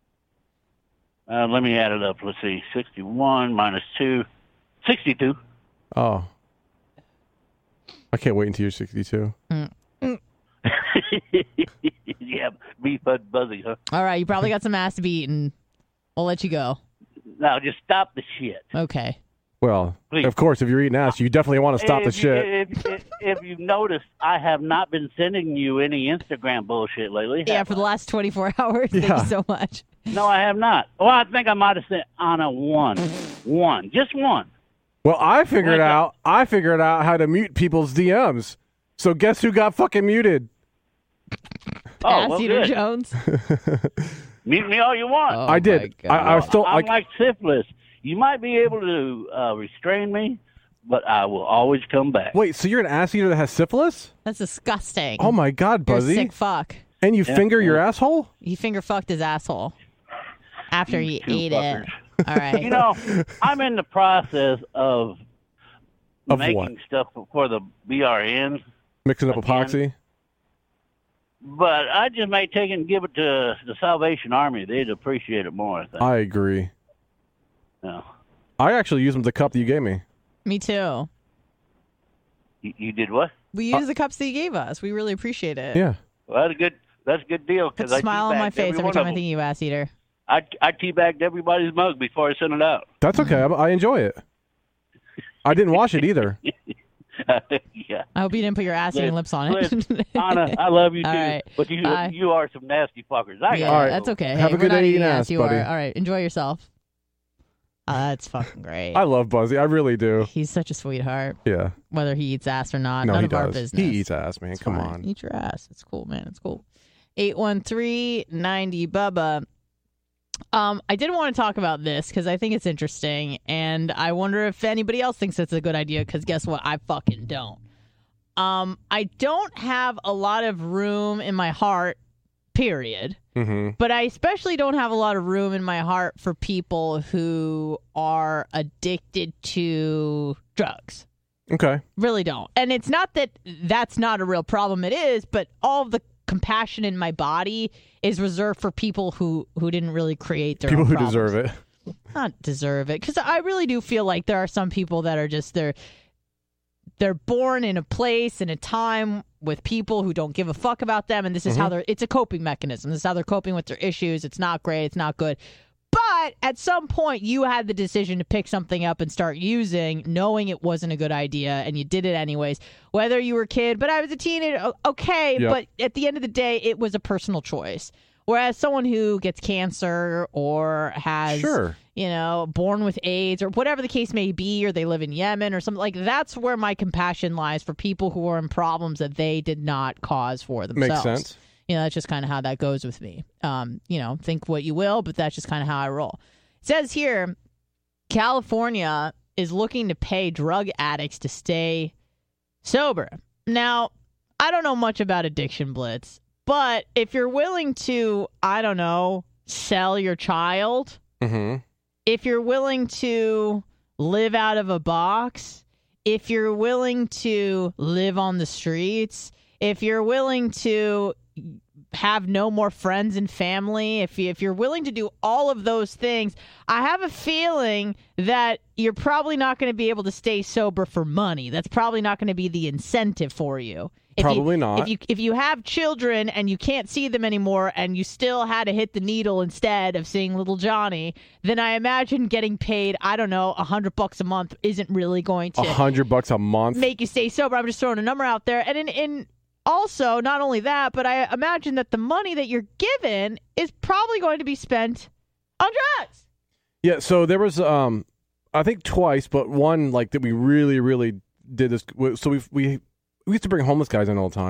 Let me add it up. Let's see. 61 minus 2. 62. Oh. I can't wait until you're 62. Yeah, beef bud buzzy, huh? All right, you probably got some ass to be eaten. We'll let you go. Now, just stop the shit. Okay. Well, Please. Of course, if you're eating ass, you definitely want to stop the shit. If you've noticed, I have not been sending you any Instagram bullshit lately. Yeah, for the last 24 hours. Yeah. Thank you so much. No, I have not. Well, I think I might have sent Anna one. Just one. Well, I figured out how to mute people's DMs. So guess who got fucking muted? Oh, well, Eater good. Jones. Mute me all you want. Oh, I did. I was still I'm like syphilis. You might be able to restrain me, but I will always come back. Wait, so you're an ass eater that has syphilis? That's disgusting. Oh my God, You're a Buzzy! sick fuck. And you finger your asshole? He finger fucked his asshole after he two ate fuckers. it. All right. You know, I'm in the process of making what? stuff for the BRN, Mixing up Again. epoxy? but I just may take it and give it to the Salvation Army. They'd appreciate it more, I think. I agree. No. I actually used them the cup that you gave me. Me too. You did what? We use the cups that you gave us. We really appreciate it. Yeah. Well, that's a good deal. Put Because a smile on my face every time I think of you, ass eater. I teabagged everybody's mug before I sent it out. That's okay. I enjoy it. I didn't wash it either. Yeah. I hope you didn't put your ass eating lips on it. Listen, Anna, I love you too, All right. but Bye. you are some nasty fuckers. Yeah, All right. that's okay. Have Hey, a good we're not day eating eating ass, you buddy. are. All right, enjoy yourself. That's fucking great. I love Buzzy. I really do. He's such a sweetheart. Yeah. Whether he eats ass or not, No, none he of our does. business. He eats ass, man. It's Come fine. on. Eat your ass. It's cool, man. It's cool. 813-90 Bubba. I did want to talk about this because I think it's interesting, and I wonder if anybody else thinks it's a good idea. Because guess what? I fucking don't. I don't have a lot of room in my heart. Period. Mm-hmm. But I especially don't have a lot of room in my heart for people who are addicted to drugs. Okay. Really don't. And it's not that that's not a real problem. It is, but all of the compassion in my body is reserved for people who didn't really create their People own who problems. deserve it. Not deserve it. Because I really do feel like there are some people that are just, they're born in a place, in a time with people who don't give a fuck about them. And this is how it's a coping mechanism. This is how they're coping with their issues. It's not great. It's not good. But at some point, you had the decision to pick something up and start using, knowing it wasn't a good idea, and you did it anyways. Whether you were a kid, but I was a teenager, okay. Yep. But at the end of the day, it was a personal choice. Whereas someone who gets cancer or has, born with AIDS or whatever the case may be, or they live in Yemen or something, like that's where my compassion lies for people who are in problems that they did not cause for themselves. Makes sense. That's just kind of how that goes with me. Think what you will, but that's just kind of how I roll. It says here, California is looking to pay drug addicts to stay sober. Now, I don't know much about Addiction Blitz, but if you're willing to, I don't know, sell your child, if you're willing to live out of a box, if you're willing to live on the streets, if you're willing to have no more friends and family, if you're willing to do all of those things, I have a feeling that you're probably not going to be able to stay sober for money. That's probably not going to be the incentive for you. Probably not. If you have children and you can't see them anymore and you still had to hit the needle instead of seeing little Johnny, then I imagine getting paid, I don't know, $100 a month isn't really going to $100 a month make you stay sober. I'm just throwing a number out there. And in also, not only that, but I imagine that the money that you're given is probably going to be spent on drugs. Yeah, so there was, I think twice, but one like that we really, really did this. So we used to bring homeless guys in all the time,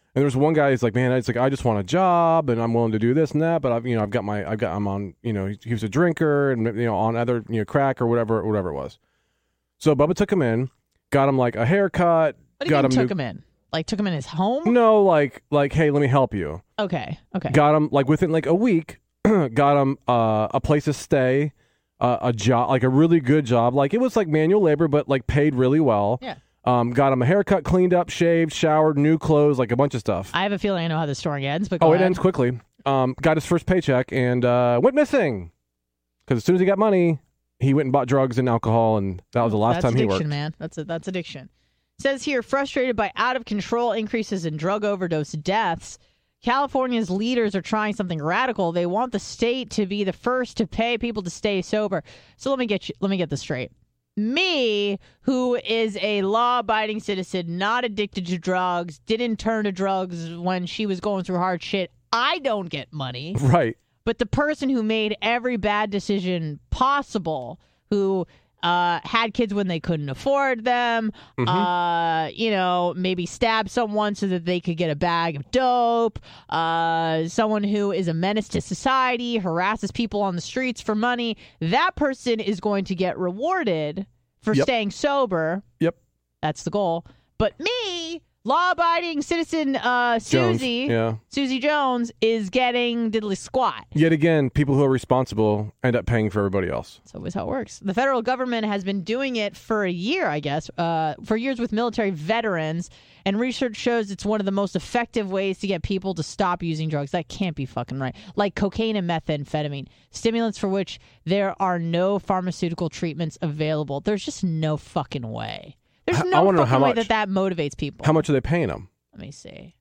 And there's one guy who's like, man, it's like, I just want a job and I'm willing to do this and that, but I'm on, he was a drinker and, on other, crack or whatever it was. So Bubba took him in, got him like a haircut. What do you mean took him in? Like took him in his home? No, like, hey, let me help you. Okay. Got him like within like a week, got him a place to stay, a job, like a really good job. Like it was like manual labor, but like paid really well. Yeah. Got him a haircut, cleaned up, shaved, showered, new clothes, like a bunch of stuff. I have a feeling I know how the story ends, but it ends quickly. Got his first paycheck and went missing. Because as soon as he got money, he went and bought drugs and alcohol, and that was the last time he worked. That's addiction, man. That's addiction. Says here, frustrated by out-of-control increases in drug overdose deaths, California's leaders are trying something radical. They want the state to be the first to pay people to stay sober. So let me get this straight. Me, who is a law-abiding citizen, not addicted to drugs, didn't turn to drugs when she was going through hard shit, I don't get money. Right. But the person who made every bad decision possible, who had kids when they couldn't afford them, maybe stabbed someone so that they could get a bag of dope, someone who is a menace to society, harasses people on the streets for money, that person is going to get rewarded for staying sober. Yep. That's the goal. But me, law-abiding citizen Susie Jones, is getting diddly squat. Yet again, people who are responsible end up paying for everybody else. That's always how it works. The federal government has been doing it for a year, I guess, for years with military veterans, and research shows it's one of the most effective ways to get people to stop using drugs. That can't be fucking right. Like cocaine and methamphetamine, stimulants for which there are no pharmaceutical treatments available. There's just no fucking way. There's no fucking way that motivates people. How much are they paying them? Let me see.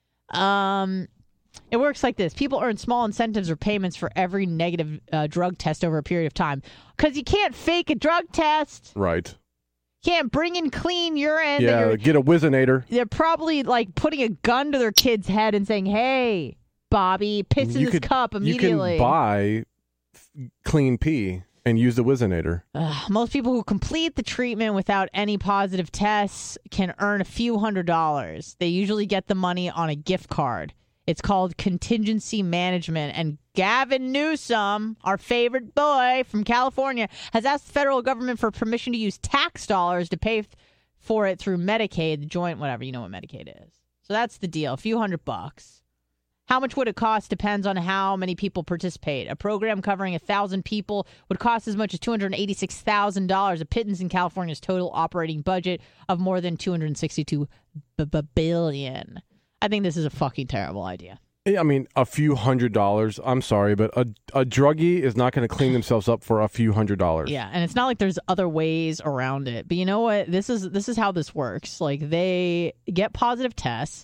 It works like this. People earn small incentives or payments for every negative drug test over a period of time. Because you can't fake a drug test. Right. Can't bring in clean urine. Yeah, get a Whizzinator. They're probably like putting a gun to their kid's head and saying, hey, Bobby, piss in this cup immediately. You can buy clean pee and use the Whizzinator. Most people who complete the treatment without any positive tests can earn a few $100s. They usually get the money on a gift card. It's called contingency management. And Gavin Newsom, our favorite boy from California, has asked the federal government for permission to use tax dollars to pay for it through Medicaid, the joint, whatever. You know what Medicaid is. So that's the deal. A few $100. How much would it cost depends on how many people participate. A program covering 1,000 people would cost as much as $286,000, a pittance in California's total operating budget of more than $262 billion. I think this is a fucking terrible idea. I mean, a few $100s. I'm sorry, but a druggie is not going to clean themselves up for a few $100s. Yeah, and it's not like there's other ways around it. But you know what? This is how this works. Like, they get positive tests.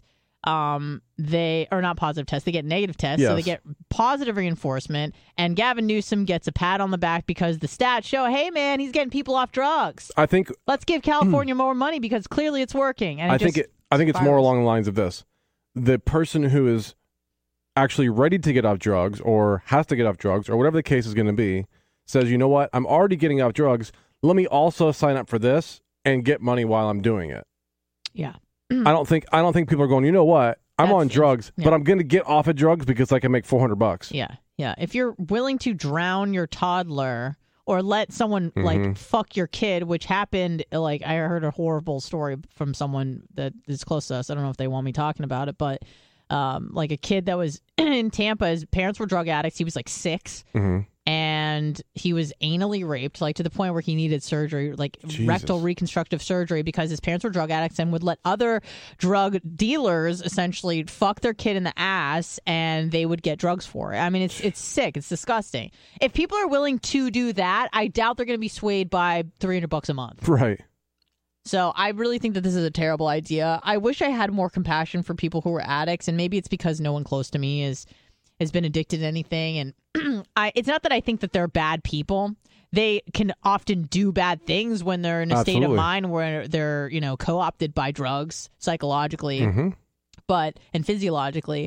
They are not positive tests. They get negative tests. Yes. So they get positive reinforcement. And Gavin Newsom gets a pat on the back because the stats show, hey, man, he's getting people off drugs. I think let's give California more money because clearly it's working. And I think it's more along the lines of this. The person who is actually ready to get off drugs or has to get off drugs or whatever the case is going to be says, you know what? I'm already getting off drugs. Let me also sign up for this and get money while I'm doing it. Yeah. I don't think people are going, you know what? I'm on drugs, but I'm going to get off of drugs because I can make $400. Yeah. If you're willing to drown your toddler or let someone like fuck your kid, which happened, like I heard a horrible story from someone that is close to us. I don't know if they want me talking about it, but like a kid that was in Tampa, his parents were drug addicts. He was like 6. And he was anally raped, like to the point where he needed surgery, like rectal reconstructive surgery, because his parents were drug addicts and would let other drug dealers essentially fuck their kid in the ass, and they would get drugs for it. I mean, it's sick. It's disgusting. If people are willing to do that, I doubt they're going to be swayed by $300 a month. Right. So I really think that this is a terrible idea. I wish I had more compassion for people who are addicts, and maybe it's because no one close to me has been addicted to anything. And it's not that I think that they're bad people. They can often do bad things when they're in a state of mind where they're, co-opted by drugs psychologically and physiologically.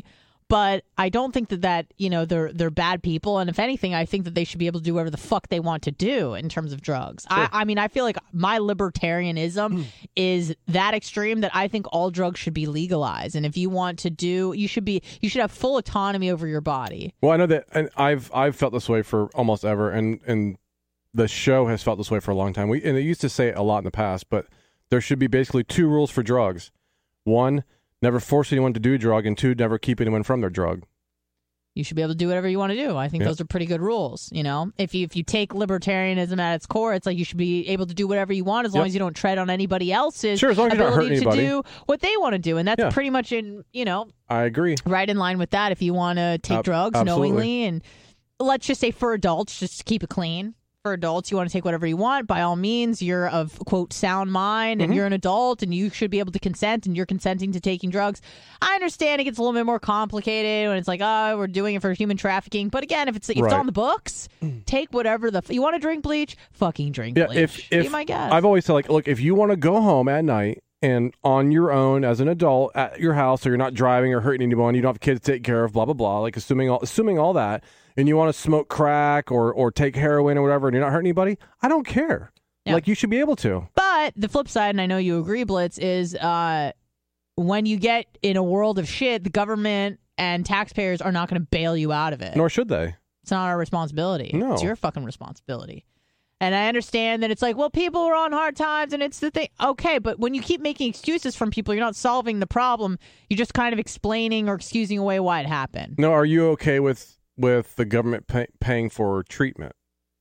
But I don't think that they're bad people. And if anything, I think that they should be able to do whatever the fuck they want to do in terms of drugs. Sure. I mean, I feel like my libertarianism is that extreme that I think all drugs should be legalized. And if you want to you should have full autonomy over your body. Well, I know that, and I've felt this way for almost ever, and the show has felt this way for a long time. And they used to say it a lot in the past, but there should be basically 2 rules for drugs. 1, never force anyone to do a drug, and 2, never keep anyone from their drug. You should be able to do whatever you want to do. I think those are pretty good rules. If you take libertarianism at its core, it's like you should be able to do whatever you want as long as you don't tread on anybody else's ability to do what they want to do. And that's pretty much I agree. Right in line with that. If you want to take drugs knowingly, and let's just say for adults, just to keep it clean. For adults, you want to take whatever you want. By all means, you're of, quote, sound mind, and you're an adult, and you should be able to consent, and you're consenting to taking drugs. I understand it gets a little bit more complicated when it's like, oh, we're doing it for human trafficking. But again, if it's on the books, take whatever you want to drink bleach, fucking drink bleach. Be my guest. I've always said, like, look, if you want to go home at night and on your own as an adult at your house, so you're not driving or hurting anyone, you don't have kids to take care of, blah, blah, blah, like assuming all that, and you want to smoke crack or take heroin or whatever, and you're not hurting anybody, I don't care. Yeah. Like, you should be able to. But the flip side, and I know you agree, Blitz, is when you get in a world of shit, the government and taxpayers are not going to bail you out of it. Nor should they. It's not our responsibility. No. It's your fucking responsibility. And I understand that it's like, well, people are on hard times, and it's the thing. Okay, but when you keep making excuses from people, you're not solving the problem. You're just kind of explaining or excusing away why it happened. No, are you okay with the government paying for treatment?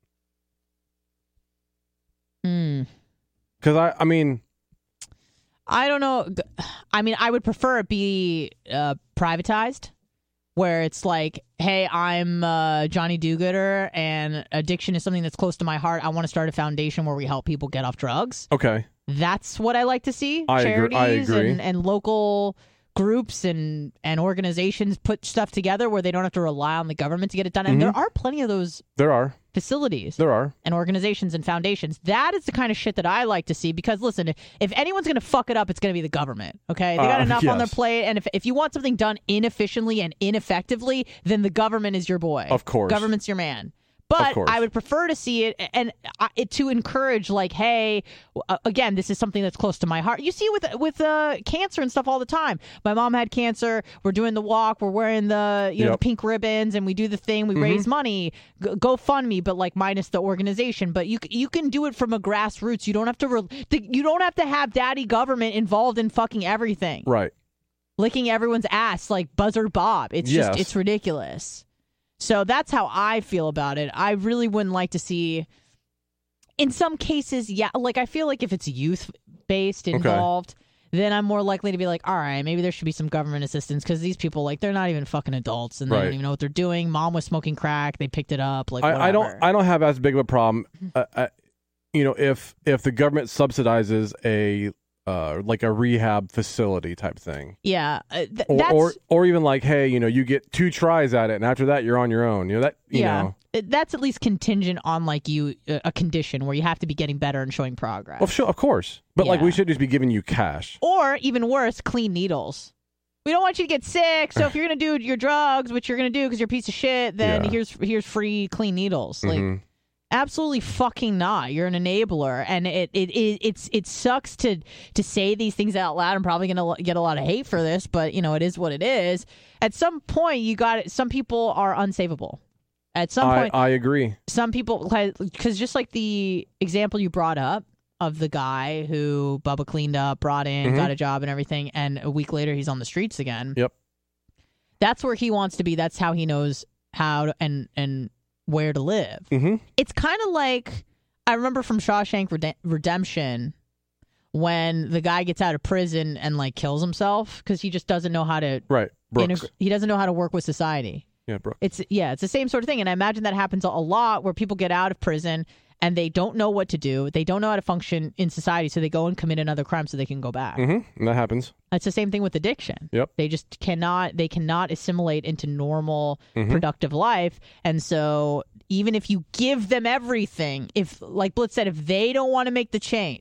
Because I mean, I don't know. I mean, I would prefer it be privatized, where it's like, hey, I'm Johnny Do-Gooder, and addiction is something that's close to my heart. I want to start a foundation where we help people get off drugs. Okay. That's what I like to see. Charities I agree. And local groups and organizations put stuff together where they don't have to rely on the government to get it done. And there are plenty of those facilities. There are. And organizations and foundations. That is the kind of shit that I like to see, because, listen, if anyone's going to fuck it up, it's going to be the government, okay? They got enough on their plate, and if you want something done inefficiently and ineffectively, then the government is your boy. Of course. Government's your man. But I would prefer to see it, and to encourage, like, hey, again, this is something that's close to my heart. You see with cancer and stuff all the time. My mom had cancer. We're doing the walk. We're wearing the the pink ribbons, and we do the thing. We raise money. Go fund me, but like minus the organization. But you can do it from a grassroots. You don't have to have daddy government involved in fucking everything. Right. Licking everyone's ass like Buzzard Bob. It's just it's ridiculous. So that's how I feel about it. I really wouldn't like to see, in some cases, like I feel like if it's youth-based involved, then I'm more likely to be like, all right, maybe there should be some government assistance, because these people, like, they're not even fucking adults, and they don't even know what they're doing. Mom was smoking crack. They picked it up. Like, I don't have as big of a problem, if the government subsidizes a like a rehab facility type thing. Yeah. Or even like, hey, you get 2 tries at it, and after that you're on your own. You know. That's at least contingent on like a condition where you have to be getting better and showing progress. Well, sure, of course. But like, we should just be giving you cash. Or even worse, clean needles. We don't want you to get sick, so if you're going to do your drugs, which you're going to do because you're a piece of shit, then here's free clean needles. Like, absolutely fucking not. You're an enabler, and it sucks to say these things out loud. I'm probably going to get a lot of hate for this, but it is what it is. At some point, some people are unsavable. At some point, I agree. Some people, because just like the example you brought up of the guy who Bubba cleaned up, brought in, got a job and everything, and a week later he's on the streets again. Yep. That's where he wants to be. That's how he knows how to, and where to live. It's kind of like, I remember from Shawshank Redemption, when the guy gets out of prison and like kills himself because he just doesn't know how to he doesn't know how to work with society. Yeah, Brooks. It's the same sort of thing, and I imagine that happens a lot where people get out of prison and they don't know what to do. They don't know how to function in society, so they go and commit another crime so they can go back. And that happens. It's the same thing with addiction. Yep. They just cannot assimilate into normal, productive life. And so even if you give them everything, if, like Blitz said, if they don't want to make the change,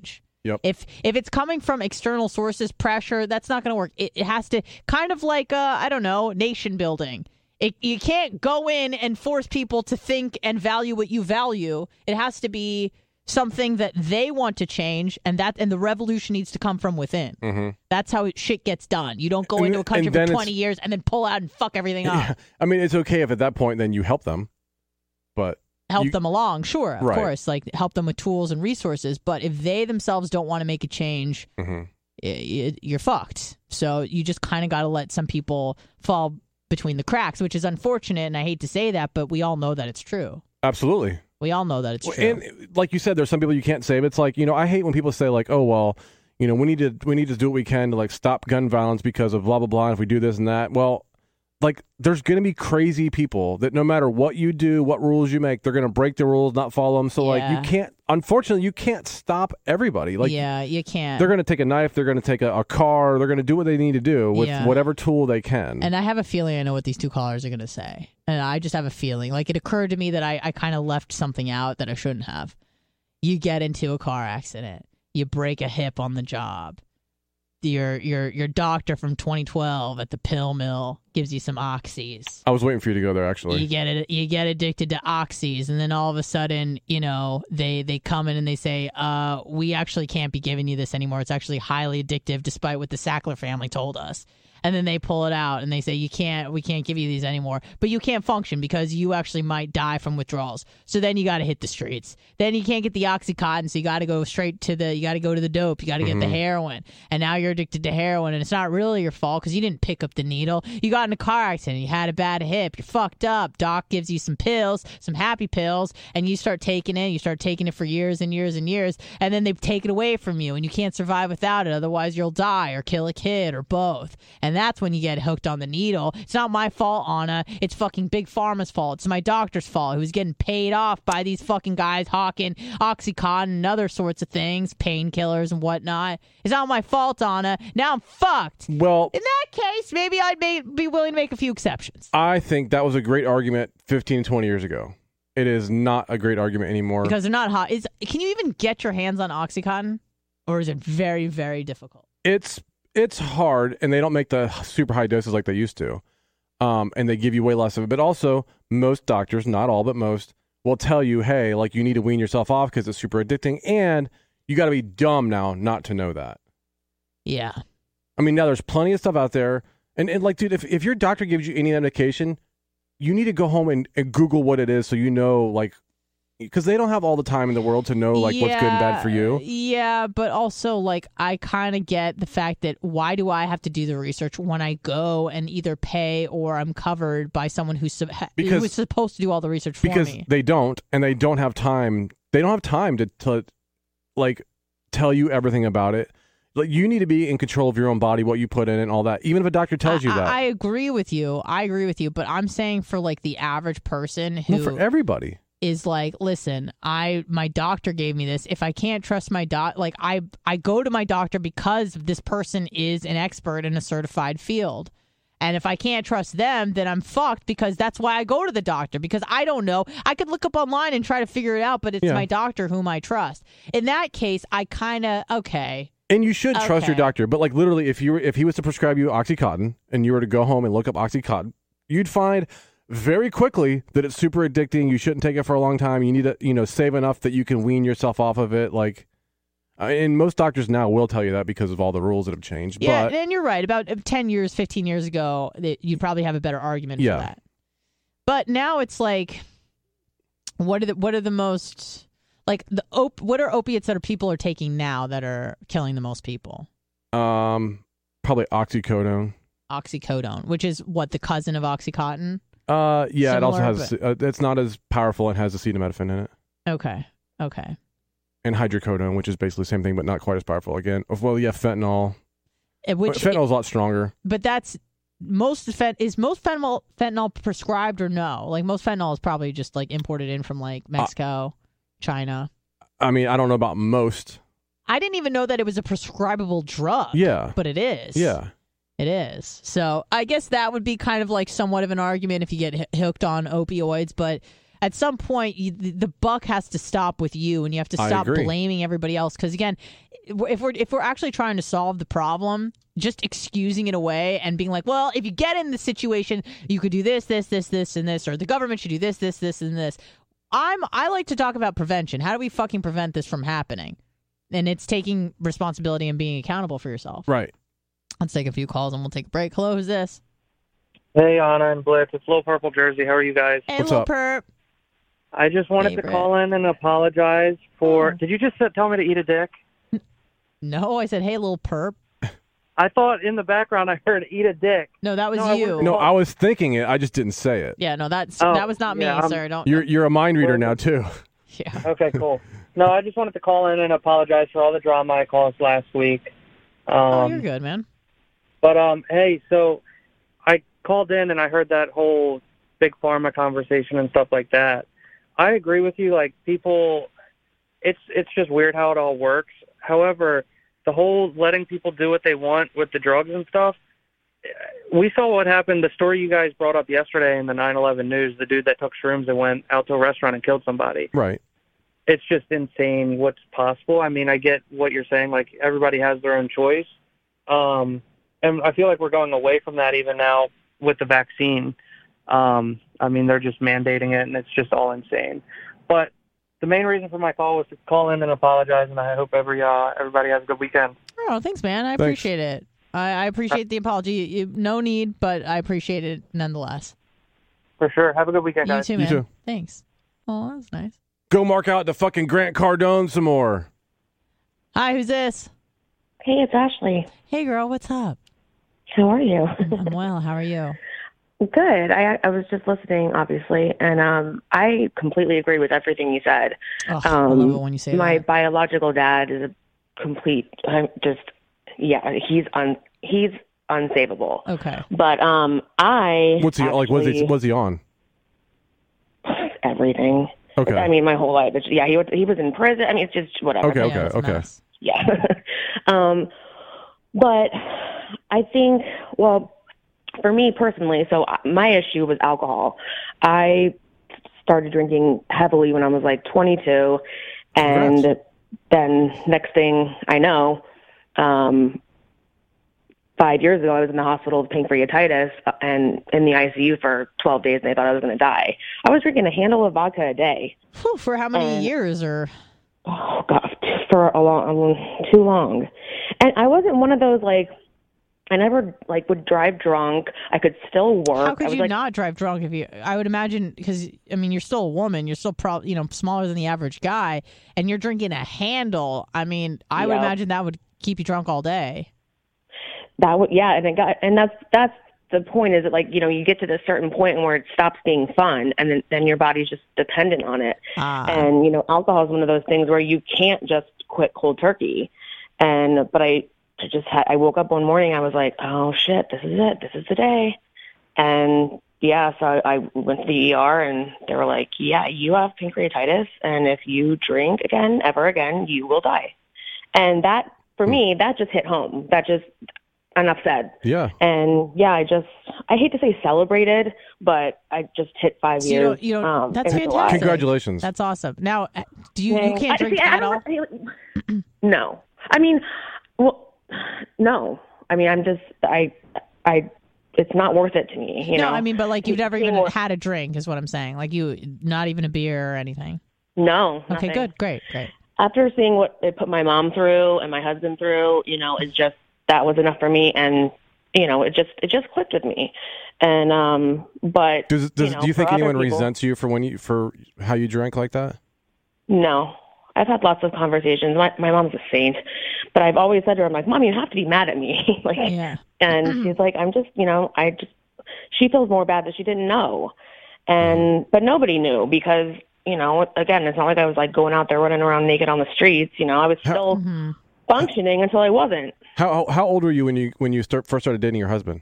Yep. If it's coming from external sources, pressure, that's not going to work. It has to kind of like, I don't know, nation building. You can't go in and force people to think and value what you value. It has to be something that they want to change, and the revolution needs to come from within. Mm-hmm. That's how shit gets done. You don't go into a country for 20 years and then pull out and fuck everything up. Yeah. I mean, it's okay if at that point then you help them, but help them along, sure, of course, like help them with tools and resources. But if they themselves don't want to make a change, you're fucked. So you just kind of got to let some people fall between the cracks, which is unfortunate, and I hate to say that, but we all know that it's true. Absolutely. We all know that it's true. And like you said, there's some people you can't save. It's like, I hate when people say like, oh, well, we need to do what we can to like stop gun violence because of blah, blah, blah. And if we do this and that, well, like there's going to be crazy people that no matter what you do, what rules you make, they're going to break the rules, not follow them. So like unfortunately, you can't stop everybody. Like, yeah, you can't. They're going to take a knife. They're going to take a car. They're going to do what they need to do with whatever tool they can. And I have a feeling I know what these two callers are going to say. And I just have a feeling. Like it occurred to me that I kind of left something out that I shouldn't have. You get into a car accident. You break a hip on the job. Your doctor from 2012 at the pill mill gives you some oxys. I was waiting for you to go there, actually. You get addicted to oxys, and then all of a sudden, they come in and they say, we actually can't be giving you this anymore. It's actually highly addictive, despite what the Sackler family told us. And then they pull it out and they say, we can't give you these anymore. But you can't function because you actually might die from withdrawals. So then you got to hit the streets. Then you can't get the Oxycontin, so you got to go straight to the dope. You got to get the heroin. And now you're addicted to heroin, and it's not really your fault because you didn't pick up the needle. You got in a car accident. You had a bad hip. You're fucked up. Doc gives you some pills, some happy pills, and you start taking it. You start taking it for years and years and years, and then they take it away from you, and you can't survive without it. Otherwise, you'll die or kill a kid or both. And that's when you get hooked on the needle. It's not my fault, Anna. It's fucking Big Pharma's fault. It's my doctor's fault, who's getting paid off by these fucking guys hawking Oxycontin and other sorts of things, painkillers and whatnot. It's not my fault, Anna. Now I'm fucked. Well, in that case, maybe I'd be willing to make a few exceptions. I think that was a great argument 15, 20 years ago. It is not a great argument anymore. Because they're not hot. Can you even get your hands on Oxycontin? Or is it very, very difficult? It's hard, and they don't make the super high doses like they used to. And they give you way less of it. But also, most doctors, not all, but most, will tell you, hey, like you need to wean yourself off because it's super addicting. And you got to be dumb now not to know that. Yeah. I mean, now there's plenty of stuff out there. And like, dude, if your doctor gives you any medication, you need to go home and Google what it is so you know, like, because they don't have all the time in the world to know like what's good and bad for you. Yeah, but also like I kind of get the fact that why do I have to do the research when I go and either pay or I'm covered by someone who's supposed to do all the research for me? Because they don't, and they don't have time. They don't have time to like tell you everything about it. Like you need to be in control of your own body, what you put in it and all that. Even if a doctor tells you that. I agree with you. But I'm saying for like the average person who for everybody is like, listen, my doctor gave me this. If I can't trust my I go to my doctor because this person is an expert in a certified field. And if I can't trust them, then I'm fucked because that's why I go to the doctor, because I don't know. I could look up online and try to figure it out, but it's my doctor whom I trust. In that case, I kind of, okay. And you should trust your doctor. But like literally, if he was to prescribe you Oxycontin and you were to go home and look up Oxycontin, you'd find very quickly that it's super addicting. You shouldn't take it for a long time. You need to, save enough that you can wean yourself off of it. Like, and most doctors now will tell you that because of all the rules that have changed. Yeah, and you're right. About 10 years, 15 years ago, you'd probably have a better argument for that. But now it's like, what are the most, like, what are opiates that people are taking now that are killing the most people? Probably oxycodone. Oxycodone, which is what, the cousin of Oxycontin? Yeah, Similar, it also has. It's not as powerful and has acetaminophen in it. Okay. And hydrocodone, which is basically the same thing, but not quite as powerful. Again, well, yeah, fentanyl. Fentanyl's a lot stronger. But that's most fentanyl prescribed or no? Like most fentanyl is probably just like imported in from like Mexico, China. I mean, I don't know about most. I didn't even know that it was a prescribable drug. Yeah, but it is. Yeah. It is. So I guess that would be kind of like somewhat of an argument if you get hooked on opioids. But at some point, the buck has to stop with you, and you have to stop blaming everybody else. Because again, if we're actually trying to solve the problem, just excusing it away and being like, well, if you get in the situation, you could do this, this, this, this, and this, or the government should do this, this, this, and this. I like to talk about prevention. How do we fucking prevent this from happening? And it's taking responsibility and being accountable for yourself. Right. Let's take a few calls and we'll take a break. Hello, who's this? Hey, Anna and Blitz. It's Lil Purple Jersey. How are you guys? Hey, What's Lil up? Perp. I just wanted to call in and apologize for... Did you just tell me to eat a dick? No, I said, hey, Lil Perp. I thought in the background I heard eat a dick. No, that was you. No, I was thinking it. I just didn't say it. Yeah, no, that was not me, sir. Don't. You're a mind reader now, too. Yeah. Okay, cool. No, I just wanted to call in and apologize for all the drama I caused last week. You're good, man. But, hey, so I called in and I heard that whole big pharma conversation and stuff like that. I agree with you. Like, people, it's just weird how it all works. However, the whole letting people do what they want with the drugs and stuff, we saw what happened. The story you guys brought up yesterday in the 9/11 news, the dude that took shrooms and went out to a restaurant and killed somebody. Right. It's just insane what's possible. I mean, I get what you're saying. Like, everybody has their own choice. And I feel like we're going away from that even now with the vaccine. I mean, they're just mandating it, and it's just all insane. But the main reason for my call was to call in and apologize, and I hope everybody has a good weekend. Oh, thanks, man. I appreciate it. I appreciate the apology. No need, but I appreciate it nonetheless. For sure. Have a good weekend, guys. You too, man. You too. Thanks. Oh, that was nice. Go mark out the fucking Grant Cardone some more. Hi, who's this? Hey, it's Ashley. Hey, girl, what's up? How are you? I'm well. How are you? Good. I was just listening, obviously, and I completely agree with everything you said. Oh, I love it when you say that. My biological dad is a complete, he's unsavable. Okay. But What's he like? Was he on? Everything. Okay. I mean, my whole life. He was in prison. I mean, it's just whatever. Okay. Nice. Yeah. But I think, well, for me personally, so my issue was alcohol. I started drinking heavily when I was like 22, and then next thing I know, 5 years ago, I was in the hospital with pancreatitis and in the ICU for 12 days, and they thought I was going to die. I was drinking a handle of vodka a day. Whew, for how many years? Or oh God, for too long. And I wasn't one of those I never would drive drunk. I could still work. How could you not drive drunk if you? I would imagine, because I mean, you're still a woman. You're still probably smaller than the average guy, and you're drinking a handle. I mean, I would imagine that would keep you drunk all day. That would, yeah, and that's the point. Is that you get to this certain point where it stops being fun, and then your body's just dependent on it. And alcohol is one of those things where you can't just quit cold turkey. But I woke up one morning, I was like, oh shit, this is it. This is the day. And so I went to the ER and they were like, yeah, you have pancreatitis. And if you drink ever again, you will die. And that, for me, that just hit home. That just, enough said. Yeah. And I hate to say celebrated, but I just hit 5 years. That's fantastic. Congratulations. That's awesome. Now, you can't drink at all? No. I mean, well, no. I mean, I'm just, it's not worth it to me. No, I mean, but you've never even had a drink is what I'm saying. Not even a beer or anything. No. Okay, nothing. Good. Great. After seeing what it put my mom through and my husband through, it's just, that was enough for me. And, it just clicked with me. And, but do you think anyone resents you for how you drank like that? No. I've had lots of conversations. My mom's a saint, but I've always said to her, I'm like, Mom, you have to be mad at me. And she's like, I'm just, she feels more bad that she didn't know. But nobody knew because, again, it's not like I was going out there running around naked on the streets. I was still functioning until I wasn't. How old were you when you first started dating your husband?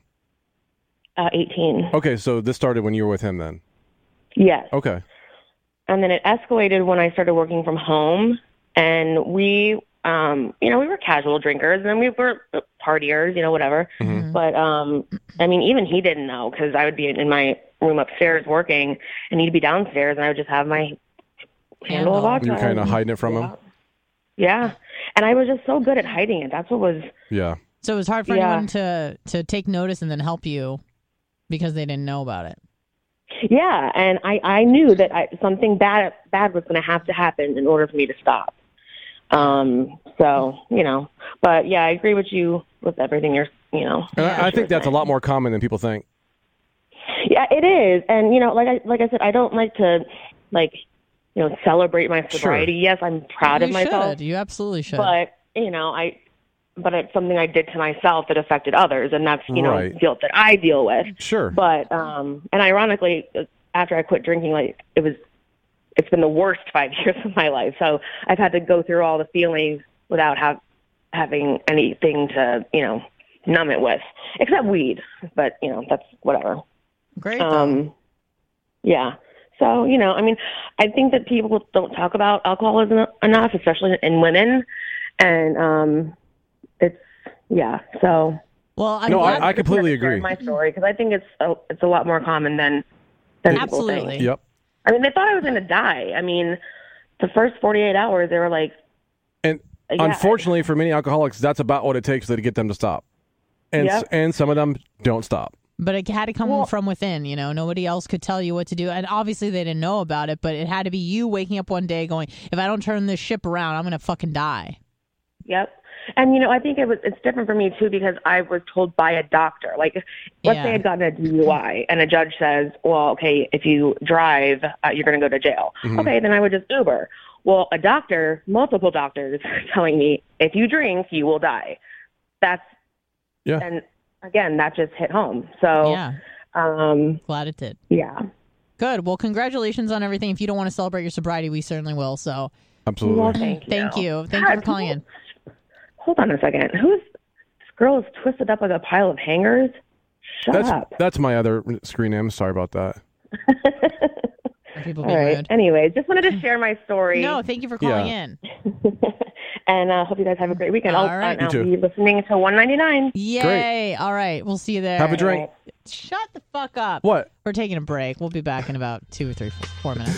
18. Okay. So this started when you were with him then? Yes. Okay. And then it escalated when I started working from home, and we were casual drinkers, and then we were partiers, whatever. Mm-hmm. But, I mean, even he didn't know because I would be in my room upstairs working and he'd be downstairs and I would just have my handle of vodka. You were kind of hiding it from him? Yeah. And I was just so good at hiding it. That's what was... Yeah. So it was hard for anyone to take notice and then help you because they didn't know about it. Yeah, and I knew that something bad was going to have to happen in order for me to stop. So, but yeah, I agree with you with everything you're, And I think that's a lot more common than people think. Yeah, it is. And, like I said, I don't like to, celebrate my sobriety. Sure. Yes, I'm proud of myself. You absolutely should. But, but it's something I did to myself that affected others, and that's, guilt that I deal with. Sure. But, and ironically, after I quit drinking, it's been the worst 5 years of my life. So I've had to go through all the feelings without having anything to, numb it with, except weed. But, that's whatever. Great. Yeah. So, I think that people don't talk about alcoholism enough, especially in women. And, so. Well, I completely agree. My story, because I think it's a lot more common than people think. Absolutely. Yep. I mean, they thought I was going to die. I mean, the first 48 hours, they were like... And unfortunately for many alcoholics, that's about what it takes to get them to stop. And some of them don't stop. But it had to come from within, Nobody else could tell you what to do. And obviously they didn't know about it, but it had to be you waking up one day going, if I don't turn this ship around, I'm going to fucking die. Yep. And, I think it's different for me, too, because I was told by a doctor. Like, let's say I'd gotten a DUI, and a judge says, well, okay, if you drive, you're going to go to jail. Mm-hmm. Okay, then I would just Uber. Well, a doctor, multiple doctors, are telling me, if you drink, you will die. And, again, that just hit home. So, glad it did. Yeah. Good. Well, congratulations on everything. If you don't want to celebrate your sobriety, we certainly will. So, absolutely. Well, thank you. Thank you for calling in. Hold on a second. This girl is twisted up like a pile of hangers? Shut up. That's my other screen name. Sorry about that. People All right. Rude. Anyways, just wanted to share my story. No, thank you for calling in. And hope you guys have a great weekend. All right. I'll be listening to 199. Yay. Great. All right. We'll see you there. Have a drink. Shut the fuck up. What? We're taking a break. We'll be back in about 2 or 3, 4 minutes.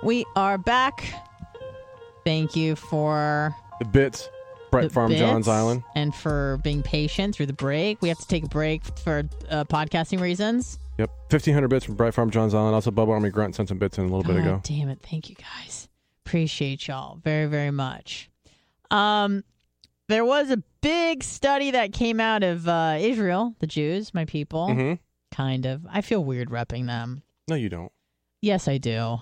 We are back. Thank you for the bits, Brett Farm John's Island. And for being patient through the break. We have to take a break for podcasting reasons. Yep. 1,500 bits from Brett Farm John's Island. Also, Bubba Army Grunt sent some bits in a little bit ago. Damn it. Thank you, guys. Appreciate y'all very, very much. There was a big study that came out of Israel, the Jews, my people. Mm-hmm. Kind of. I feel weird repping them. No, you don't. Yes, I do.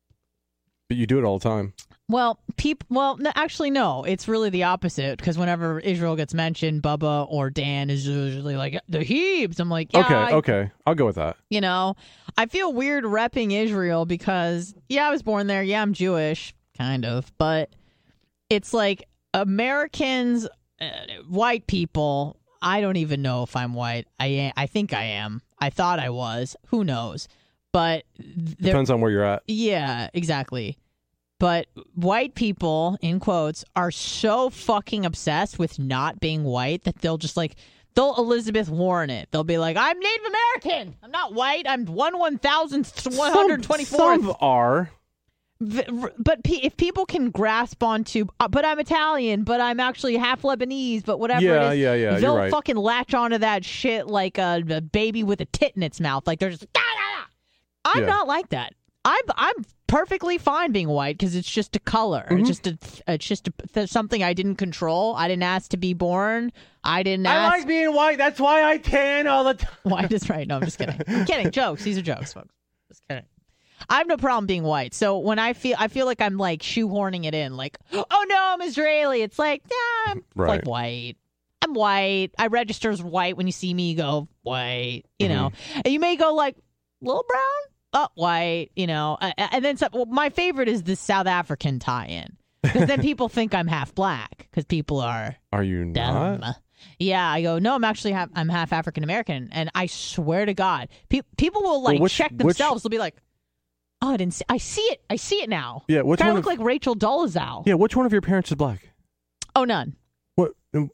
But you do it all the time. Well, actually, no. It's really the opposite, because whenever Israel gets mentioned, Bubba or Dan is usually like, the Hebes. I'm like, yeah. Okay. I'll go with that. You know, I feel weird repping Israel because, yeah, I was born there. Yeah, I'm Jewish, kind of. But it's like Americans, white people, I don't even know if I'm white. I think I am. I thought I was. Who knows? But depends on where you're at. Yeah, exactly. But white people, in quotes, are so fucking obsessed with not being white that they'll Elizabeth Warren it. They'll be like, I'm Native American. I'm not white. I'm 1/1124th. Some are. But if people can grasp onto, but I'm Italian, but I'm actually half Lebanese, but whatever it is, yeah, they'll right. fucking latch onto that shit like a baby with a tit in its mouth. Like they're just, I'm not like that. I'm perfectly fine being white because it's just a color. Mm-hmm. It's just something I didn't control. I didn't ask to be born. I like being white. That's why I tan all the time. White is right. No, I'm just kidding. I'm kidding. Jokes. These are jokes, folks. Just kidding. I have no problem being white. So when I feel like I'm like shoehorning it in, like, oh no, I'm Israeli. It's like, yeah, I'm like white. I'm white. I register as white. When you see me, you go white. You know, and you may go like little brown. Oh, white, you know, and then my favorite is the South African tie-in, because then people think I'm half black because people are. Are you dumb. not? Yeah, I go, no, I'm actually I'm half African American, and I swear to God, people will like check themselves. They'll be like, oh, I see it now. Yeah, which one? I look like Rachel Dolezal. Yeah, which one of your parents is black? Oh, none. What?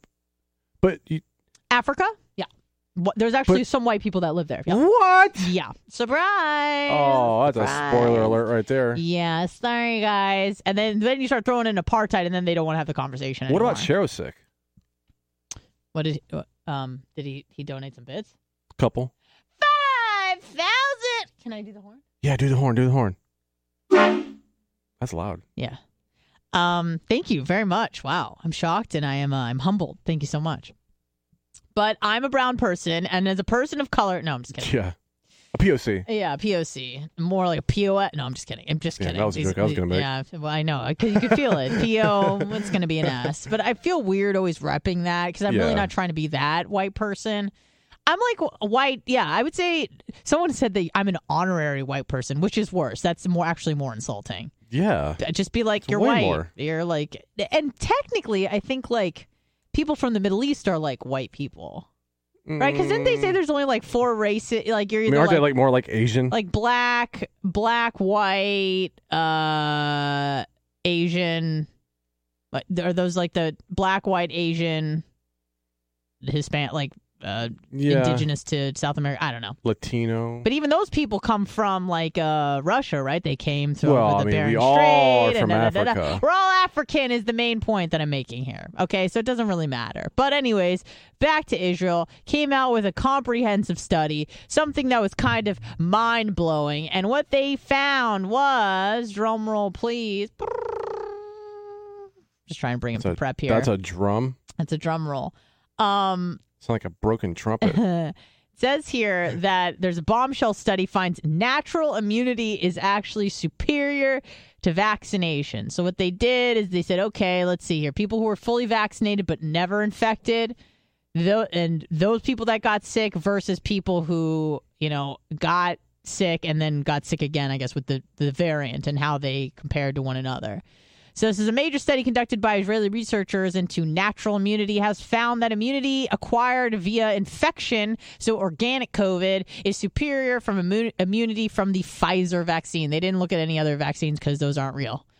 But Africa? Yeah. There's actually some white people that live there. Yeah. What? Yeah. Surprise. Oh, that's a spoiler alert right there. Yeah, sorry, guys. And then you start throwing in apartheid, and then they don't want to have the conversation anymore. What about Sharosick? What did he donate some bits? Couple. 5,000. Can I do the horn? Yeah, do the horn. That's loud. Yeah. Thank you very much. Wow. I'm shocked and I'm humbled. Thank you so much. But I'm a brown person, and as a person of color, no, I'm just kidding. Yeah. A POC. Yeah, POC. More like a POS. No, I'm just kidding. That was a joke I was going to make. Yeah, well, I know. You could feel it. PO, it's going to be an S. But I feel weird always repping that because I'm really not trying to be that white person. I'm like white. Yeah, I would say someone said that I'm an honorary white person, which is worse. That's actually more insulting. Yeah. Just be like, you're white. More. You're like, and technically, I think like people from the Middle East are like white people. Right? Because didn't they say there's only like 4 races? Like you're either aren't they like more like Asian? Like black, white, Asian. Are those like the black, white, Asian, Hispanic, like indigenous to South America? I don't know. Latino. But even those people come from like Russia, right? They came through the Bering we Strait. all are from Africa. We're all African is the main point that I'm making here. Okay, so it doesn't really matter. But anyways, back to Israel. Came out with a comprehensive study, something that was kind of mind-blowing. And what they found was, drum roll please. Just trying to bring up the prep here. That's a drum? That's a drum roll. It's like a broken trumpet. It says here that there's a bombshell study finds natural immunity is actually superior to vaccination. So what they did is they said, okay, let's see here. People who were fully vaccinated but never infected, and those people that got sick versus people who, got sick and then got sick again, I guess, with the variant and how they compared to one another. So this is a major study conducted by Israeli researchers into natural immunity has found that immunity acquired via infection, so organic COVID, is superior from immunity from the Pfizer vaccine. They didn't look at any other vaccines because those aren't real.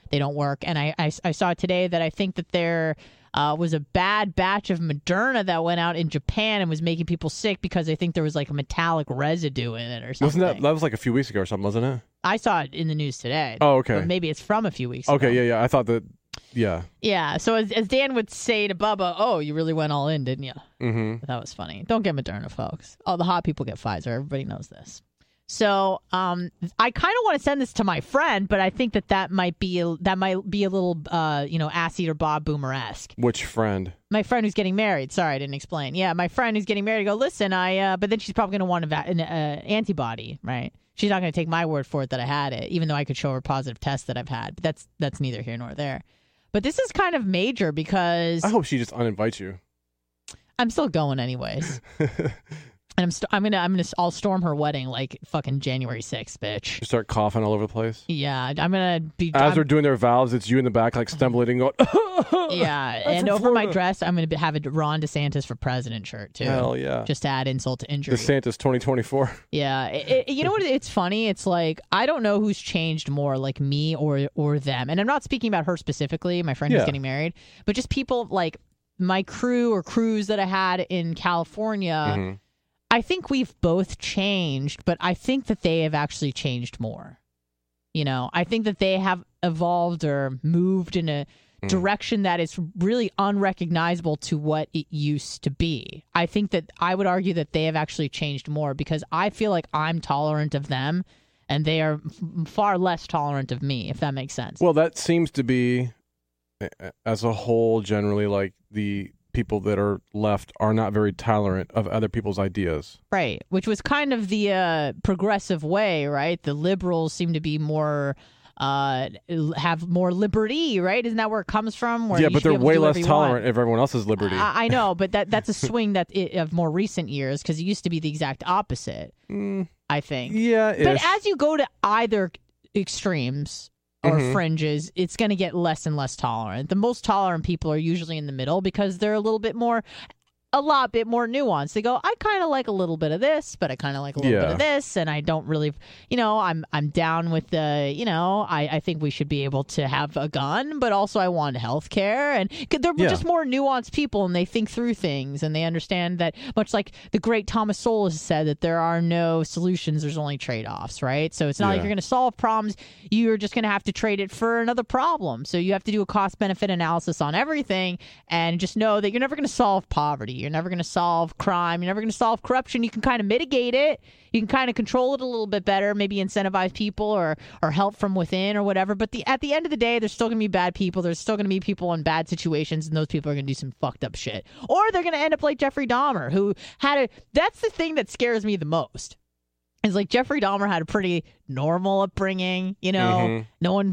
They don't work. And I saw today that I think that there was a bad batch of Moderna that went out in Japan and was making people sick because I think there was like a metallic residue in it or something. Wasn't that was like a few weeks ago or something, wasn't it? I saw it in the news today. Oh, okay. But maybe it's from a few weeks ago. Okay, yeah. I thought that, yeah. Yeah, so as Dan would say to Bubba, oh, you really went all in, didn't you? Mm-hmm. That was funny. Don't get Moderna, folks. Oh, the hot people get Pfizer. Everybody knows this. So I kind of want to send this to my friend, but I think that might be a little, ass eater Bob Boomer-esque. Which friend? My friend who's getting married. Sorry, I didn't explain. Yeah, my friend who's getting married. Go, listen, but then she's probably going to want an antibody, right? She's not going to take my word for it that I had it, even though I could show her positive tests that I've had. But that's neither here nor there. But this is kind of major because I hope she just uninvites you. I'm still going anyways. And I'll storm her wedding like fucking January 6th, bitch. You start coughing all over the place. Yeah, I'm gonna be. They're doing their vows, it's you in the back like stumbling and going. Yeah, and over my dress, I'm gonna have a Ron DeSantis for president shirt too. Hell yeah! Just to add insult to injury. DeSantis 2024. Yeah, you know what? It's funny. It's like I don't know who's changed more, like me or them. And I'm not speaking about her specifically, my friend who's getting married, but just people like my crew or crews that I had in California. Mm-hmm. I think we've both changed, but I think that they have actually changed more. You know, I think that they have evolved or moved in a direction that is really unrecognizable to what it used to be. I think that I would argue that they have actually changed more because I feel like I'm tolerant of them and they are far less tolerant of me, if that makes sense. Well, that seems to be, as a whole, generally like the people that are left are not very tolerant of other people's ideas. Right, which was kind of the progressive way, right? The liberals seem to be more, have more liberty, right? Isn't that where it comes from? Where but they're way less tolerant of everyone else's liberty. I know, but that's a swing of more recent years because it used to be the exact opposite, I think. Yeah, but as you go to either extremes or fringes, it's going to get less and less tolerant. The most tolerant people are usually in the middle because they're a lot bit more nuanced. They go, I kind of like a little bit of this, but I kind of like a little bit of this, and I don't really, I'm down with the, I think we should be able to have a gun, but also I want health care, and they're just more nuanced people, and they think through things, and they understand that, much like the great Thomas Sowell has said, that there are no solutions, there's only trade-offs, right? So it's not like you're going to solve problems, you're just going to have to trade it for another problem. So you have to do a cost-benefit analysis on everything, and just know that you're never going to solve poverty. You're never going to solve crime. You're never going to solve corruption. You can kind of mitigate it. You can kind of control it a little bit better, maybe incentivize people or help from within or whatever. But at the end of the day, there's still going to be bad people. There's still going to be people in bad situations, and those people are going to do some fucked up shit. Or they're going to end up like Jeffrey Dahmer, who that's the thing that scares me the most. It's like Jeffrey Dahmer had a pretty normal upbringing, No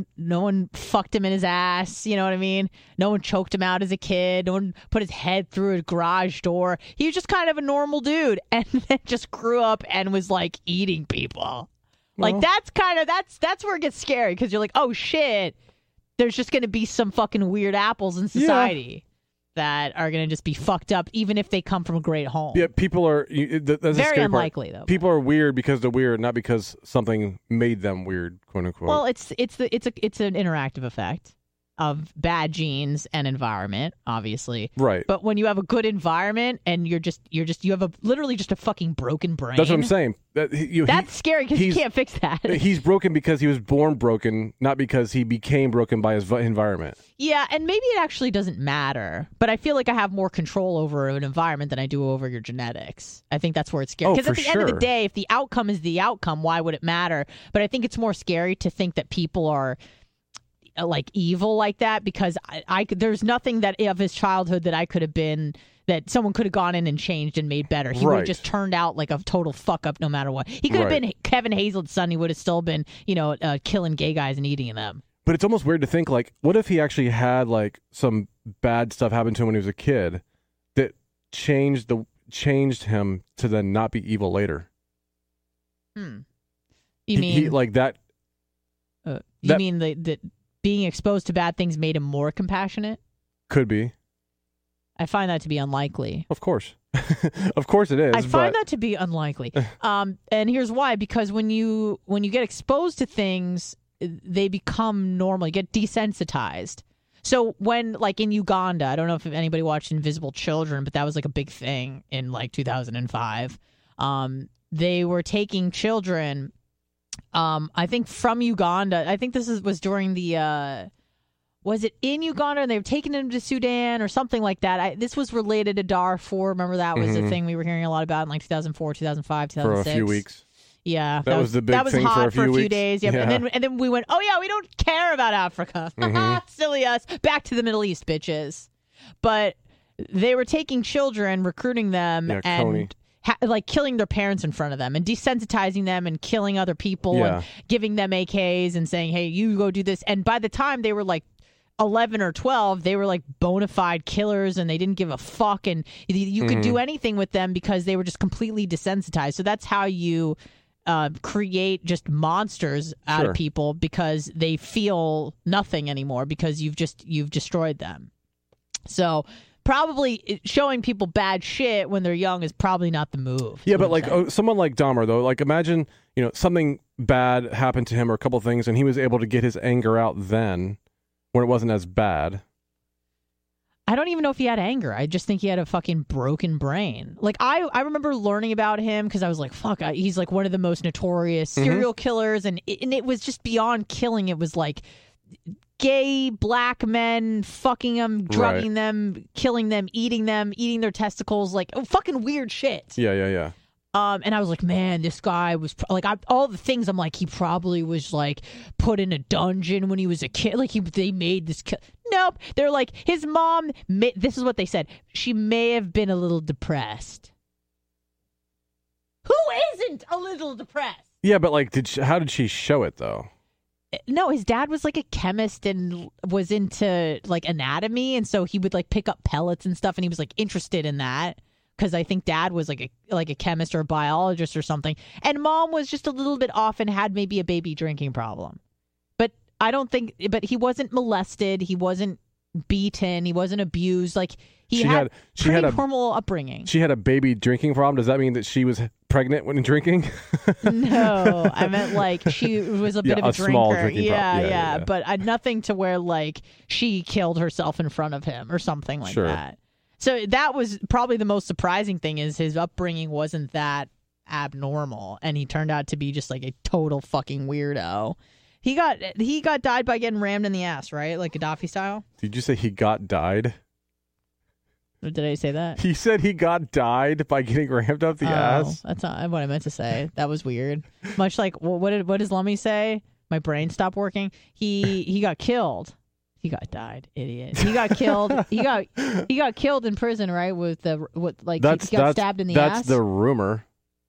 one fucked him in his ass, you know what I mean? No one choked him out as a kid. No one put his head through a garage door. He was just kind of a normal dude, and then just grew up and was like eating people. Well, like that's where it gets scary because you're like, oh shit, there's just going to be some fucking weird apples in society. That are going to just be fucked up, even if they come from a great home. Yeah, people are that's very unlikely though. People are weird because they're weird, not because something made them weird, quote unquote. Well, it's an interactive effect of bad genes and environment, obviously. Right. But when you have a good environment and you have literally just a fucking broken brain. That's what I'm saying. That's scary because you can't fix that. He's broken because he was born broken, not because he became broken by his environment. Yeah, and maybe it actually doesn't matter, but I feel like I have more control over an environment than I do over your genetics. I think that's where it's scary. Because at the end of the day, if the outcome is the outcome, why would it matter? But I think it's more scary to think that people are like evil like that because there's nothing that of his childhood that I could have been that someone could have gone in and changed and made better. He would have just turned out like a total fuck up no matter what. He could have been Kevin Hazel's son. He would have still been, killing gay guys and eating them. But it's almost weird to think like, what if he actually had like some bad stuff happen to him when he was a kid that changed him to then not be evil later? You mean like that? You mean that being exposed to bad things made him more compassionate? Could be. I find that to be unlikely. Of course. Of course it is. I find that to be unlikely. And here's why. Because when you get exposed to things, they become normal. You get desensitized. So when, like in Uganda, I don't know if anybody watched Invisible Children, but that was like a big thing in like 2005. They were taking children, I think from Uganda. I think this was during the, was it in Uganda? And they were taking them to Sudan or something like that. This was related to Darfur. Remember that was the thing we were hearing a lot about in like 2004, 2005, 2006. For a few weeks. Yeah, that was the big thing hot for a few days. Yep. Yeah. And then we went, oh yeah, we don't care about Africa. Silly us. Back to the Middle East, bitches. But they were taking children, recruiting them, and like killing their parents in front of them and desensitizing them and killing other people and giving them AKs and saying, hey, you go do this. And by the time they were like 11 or 12, they were like bona fide killers and they didn't give a fuck. And you could do anything with them because they were just completely desensitized. So that's how you create just monsters out of people, because they feel nothing anymore because you've destroyed them. So probably showing people bad shit when they're young is probably not the move. Yeah, but like someone like Dahmer, though, like imagine, something bad happened to him or a couple things and he was able to get his anger out then when it wasn't as bad. I don't even know if he had anger. I just think he had a fucking broken brain. Like, I remember learning about him because I was like, fuck, he's like one of the most notorious serial killers. And it was just beyond killing. It was like gay black men fucking them, drugging them, killing them, eating their testicles, like fucking weird shit. Yeah. And I was like, man, this guy was like, all the things. I'm like, he probably was like put in a dungeon when he was a kid. Like they made this. Nope. They're like, his mom. This is what they said. She may have been a little depressed. Who isn't a little depressed? Yeah, but like, how did she show it though? No, his dad was like a chemist and was into like anatomy, and so he would like pick up pellets and stuff, and he was like interested in that. Because I think dad was like a chemist or a biologist or something. And mom was just a little bit off and had maybe a baby drinking problem. But I don't think, but he wasn't molested. He wasn't beaten. He wasn't abused. Like she had a normal upbringing. She had a baby drinking problem. Does that mean that she was pregnant when drinking? No, I meant like she was a bit of a drinker. Small drinking problem. Yeah. But nothing to where like she killed herself in front of him or something like that. So that was probably the most surprising thing, is his upbringing wasn't that abnormal, and he turned out to be just like a total fucking weirdo. He got died by getting rammed in the ass, right? Like Gaddafi style? Did you say he got died? Did I say that? He said he got died by getting rammed up the ass? That's not what I meant to say. That was weird. Much like, what does Lummy say? My brain stopped working. He got killed. He got died, idiot. He got killed. He got killed in prison, right? He got stabbed in the ass. That's the rumor.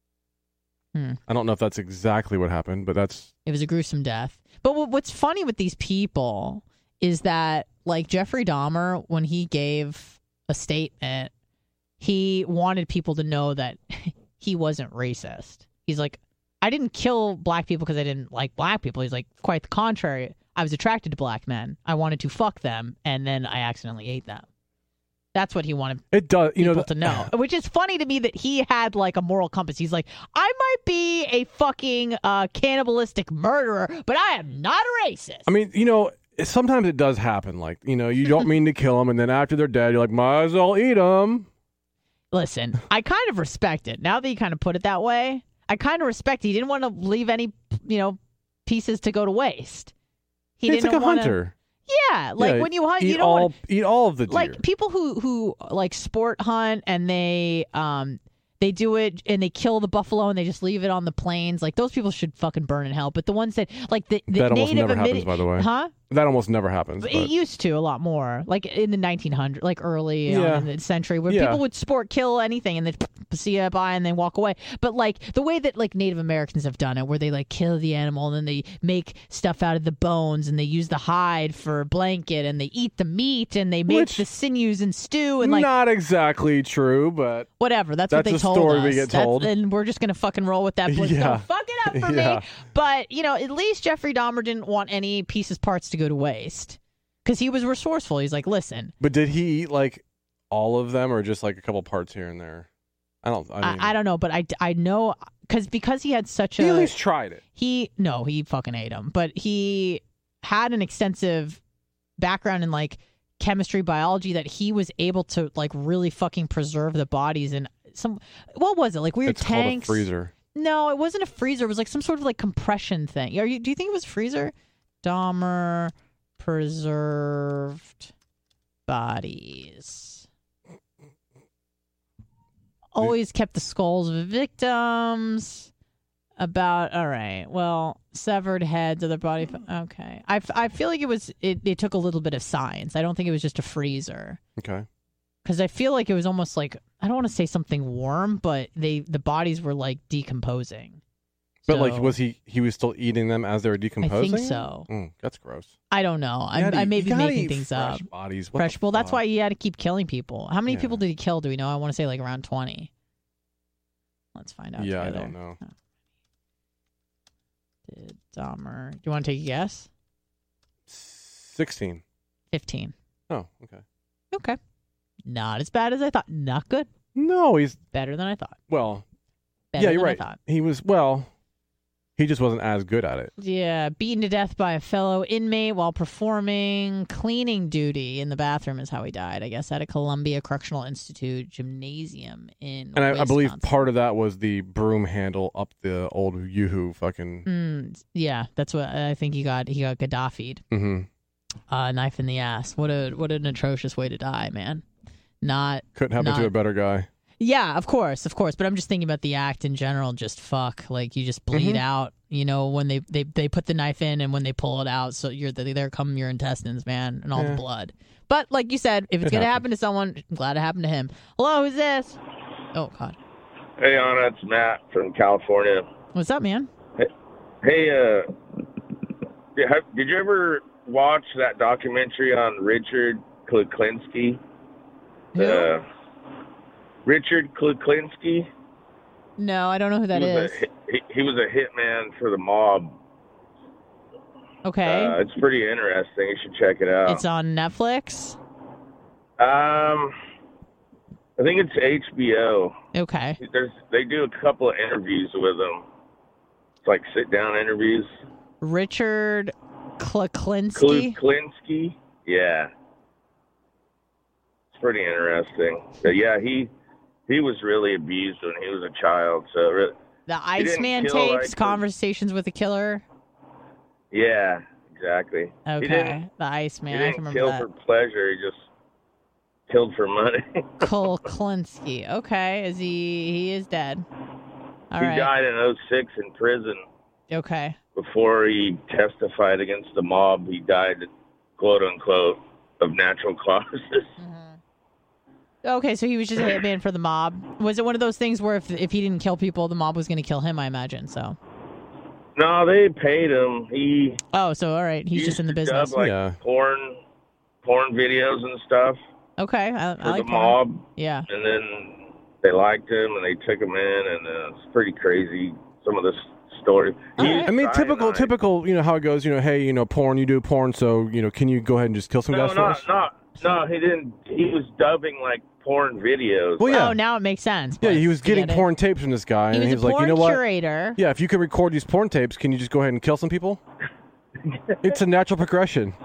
I don't know if that's exactly what happened, but it was a gruesome death. But what's funny with these people is that, like Jeffrey Dahmer, when he gave a statement, he wanted people to know that he wasn't racist. He's like, I didn't kill black people because I didn't like black people. He's like, quite the contrary. I was attracted to black men. I wanted to fuck them, and then I accidentally ate them. That's what he wanted people to know. Which is funny to me that he had like a moral compass. He's like, I might be a fucking cannibalistic murderer, but I am not a racist. I mean, sometimes it does happen. Like, you don't mean to kill them, and then after they're dead, you're like, might as well eat them. Listen, I kind of respect it. Now that you kind of put it that way, I kind of respect it. He didn't want to leave any, pieces to go to waste. It's like a hunter. Yeah, like when you hunt, you don't eat all of the deer. Like people who like sport hunt and they do it and they kill the buffalo and they just leave it on the plains. Like those people should fucking burn in hell. But the ones that like the that almost native never happens, by the way. Huh? That almost never happens. But it used to a lot more, like in the 1900s, like early in the century, where people would kill anything and they'd see it by and then walk away. But like the way that like Native Americans have done it, where they like kill the animal and then they make stuff out of the bones and they use the hide for a blanket and they eat the meat and they make the sinews and stew and like not exactly true, but whatever. That's what they told story us. We get told, and we're just gonna fucking roll with that. But don't fuck it up for me. But at least Jeffrey Dahmer didn't want any parts to go to waste. Because he was resourceful. He's like, listen. But did he eat like all of them or just like a couple parts here and there? I don't know. But I know because he had such a... He at least tried it. He fucking ate him. But he had an extensive background in, like, chemistry, biology, that he was able to, like, really fucking preserve the bodies in some... What was it? Like, weird tanks? It's called a freezer. No, it wasn't a freezer. It was, like, some sort of, like, compression thing. Do you think it was a freezer? Dahmer preserved bodies. Always kept the skulls of victims. All right. Well, severed heads of the body. Okay. I feel like it took a little bit of science. I don't think it was just a freezer. Okay. Because I feel like it was almost like, I don't want to say something warm, but the bodies were like decomposing. But like, was he was still eating them as they were decomposing? I think so. That's gross. I don't know. I may be making things up. Bodies. Fresh. Well, that's why he had to keep killing people. How many people did he kill? Do we know? I want to say like around 20. Let's find out. Yeah, together. I don't know. Did Dahmer? Do you want to take a guess? 16. 15. Oh, okay. Okay. Not as bad as I thought. Not good. No, he's better than I thought. Well, better you're than right. I thought. He was he just wasn't as good at it. Yeah, beaten to death by a fellow inmate while performing cleaning duty in the bathroom is how he died. I guess at a Columbia Correctional Institute gymnasium in And I believe part of that was the broom handle up the old Yoo-hoo fucking... yeah, that's what I think he got. He got Gaddafi'd. Mm-hmm. Knife in the ass. What an atrocious way to die, man. Couldn't happen to a better guy. Yeah, of course. But I'm just thinking about the act in general. Just fuck, like you just bleed out. You know, when they put the knife in and when they pull it out, so there come your intestines, man, and all the blood. But like you said, if it's gonna happen to someone, I'm glad it happened to him. Hello, who's this? Oh God. Hey Anna, it's Matt from California. What's up, man? Hey, did you ever watch that documentary on Richard Kuklinski? Who? Richard Kuklinski? No, I don't know who that is. He was a hitman for the mob. Okay. It's pretty interesting. You should check it out. It's on Netflix? I think it's HBO. Okay. They do a couple of interviews with him. It's like sit-down interviews. Richard Kuklinski? Kuklinski? Yeah. It's pretty interesting. But yeah, he was really abused when he was a child. So the Iceman tapes, Conversations with a Killer. Yeah, exactly. Okay, the Iceman. I can remember kill that. for pleasure. He just killed for money. Kuklinski. Okay, he is dead. All right. He died in 2006 in prison. Okay. Before he testified against the mob, he died, quote unquote, of natural causes. Okay, so he was just a hitman for the mob. Was it one of those things where if he didn't kill people, the mob was going to kill him, I imagine, so? No, they paid him. So all right. He's just in the business. Dub, like, porn videos and stuff. Okay, I for like the mob. Yeah. And then they liked him, and they took him in, and it's pretty crazy, some of the story. I mean, typical, you know, how it goes, you know, hey, you know, porn, you do porn, so, you know, can you go ahead and just kill some guys for us? No, he didn't. He was dubbing, like, porn videos. Well, yeah. Oh, now it makes sense. Yeah, he was getting porn tapes from this guy, and he was like, you know what? Curator. Yeah, if you could record these porn tapes, can you just go ahead and kill some people? It's a natural progression.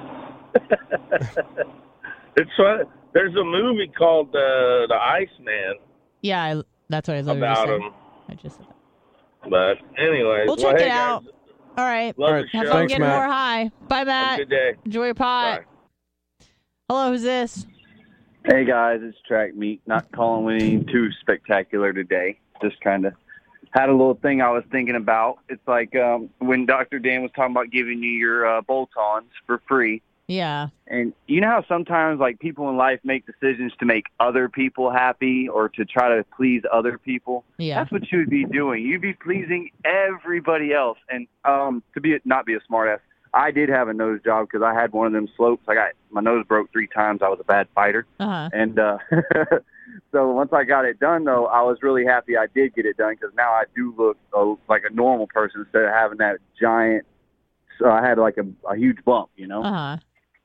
It's fun. There's a movie called The Iceman. Yeah, that's what I literally about said. him. I just said that. But anyways, we'll check it out. Guys, all right. Have fun getting more high. Bye, Matt. Have a good day. Enjoy your pot. Bye. Hello, who's this? Hey guys, it's Track Meet. Not calling anything too spectacular today. Just kind of had a little thing I was thinking about. It's like when Dr. Dan was talking about giving you your bolt-ons for free. Yeah. And you know how sometimes like people in life make decisions to make other people happy or to try to please other people? Yeah. That's what you would be doing. You'd be pleasing everybody else. And not be a smartass, I did have a nose job because I had one of them slopes. My nose broke 3 times. I was a bad fighter. Uh-huh. And so once I got it done, though, I was really happy I did get it done because now I do look like a normal person instead of having that giant. So I had like a huge bump, you know. Uh-huh.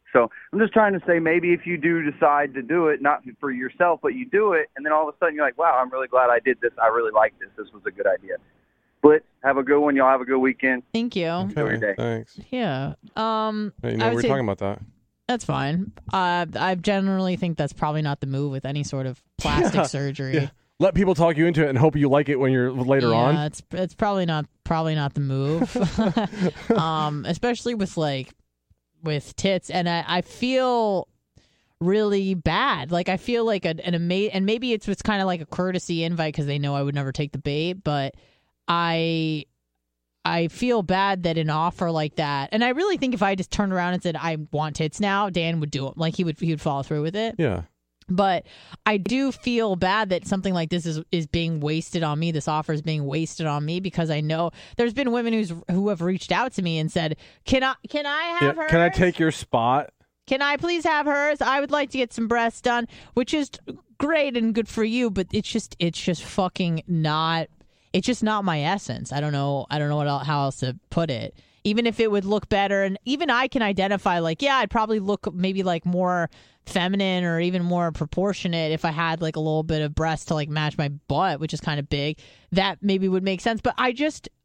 So I'm just trying to say maybe if you do decide to do it, not for yourself, but you do it, and then all of a sudden you're like, wow, I'm really glad I did this. I really like this. This was a good idea. Blitz, have a good one. Y'all have a good weekend. Thank you. Enjoy your day. Thanks. Yeah. Hey, we're talking about that. That's fine. I generally think that's probably not the move with any sort of plastic surgery. Yeah. Let people talk you into it and hope you like it when you're later on. Yeah, it's probably not the move. Especially with tits, and I feel really bad. Like I feel like an amazing, and maybe it's kind of like a courtesy invite because they know I would never take the bait, but I feel bad that an offer like that, and I really think if I just turned around and said I want tits now, Dan would do it. Like he would follow through with it. Yeah. But I do feel bad that something like this is being wasted on me. This offer is being wasted on me because I know there's been women who have reached out to me and said, "Can I have hers? Can I take your spot? Can I please have hers? I would like to get some breasts done," which is great and good for you, but it's just fucking not. It's just not my essence. I don't know how else to put it. Even if it would look better, and even I can identify, like, yeah, I'd probably look maybe like more feminine or even more proportionate if I had like a little bit of breast to like match my butt, which is kind of big. That maybe would make sense. But I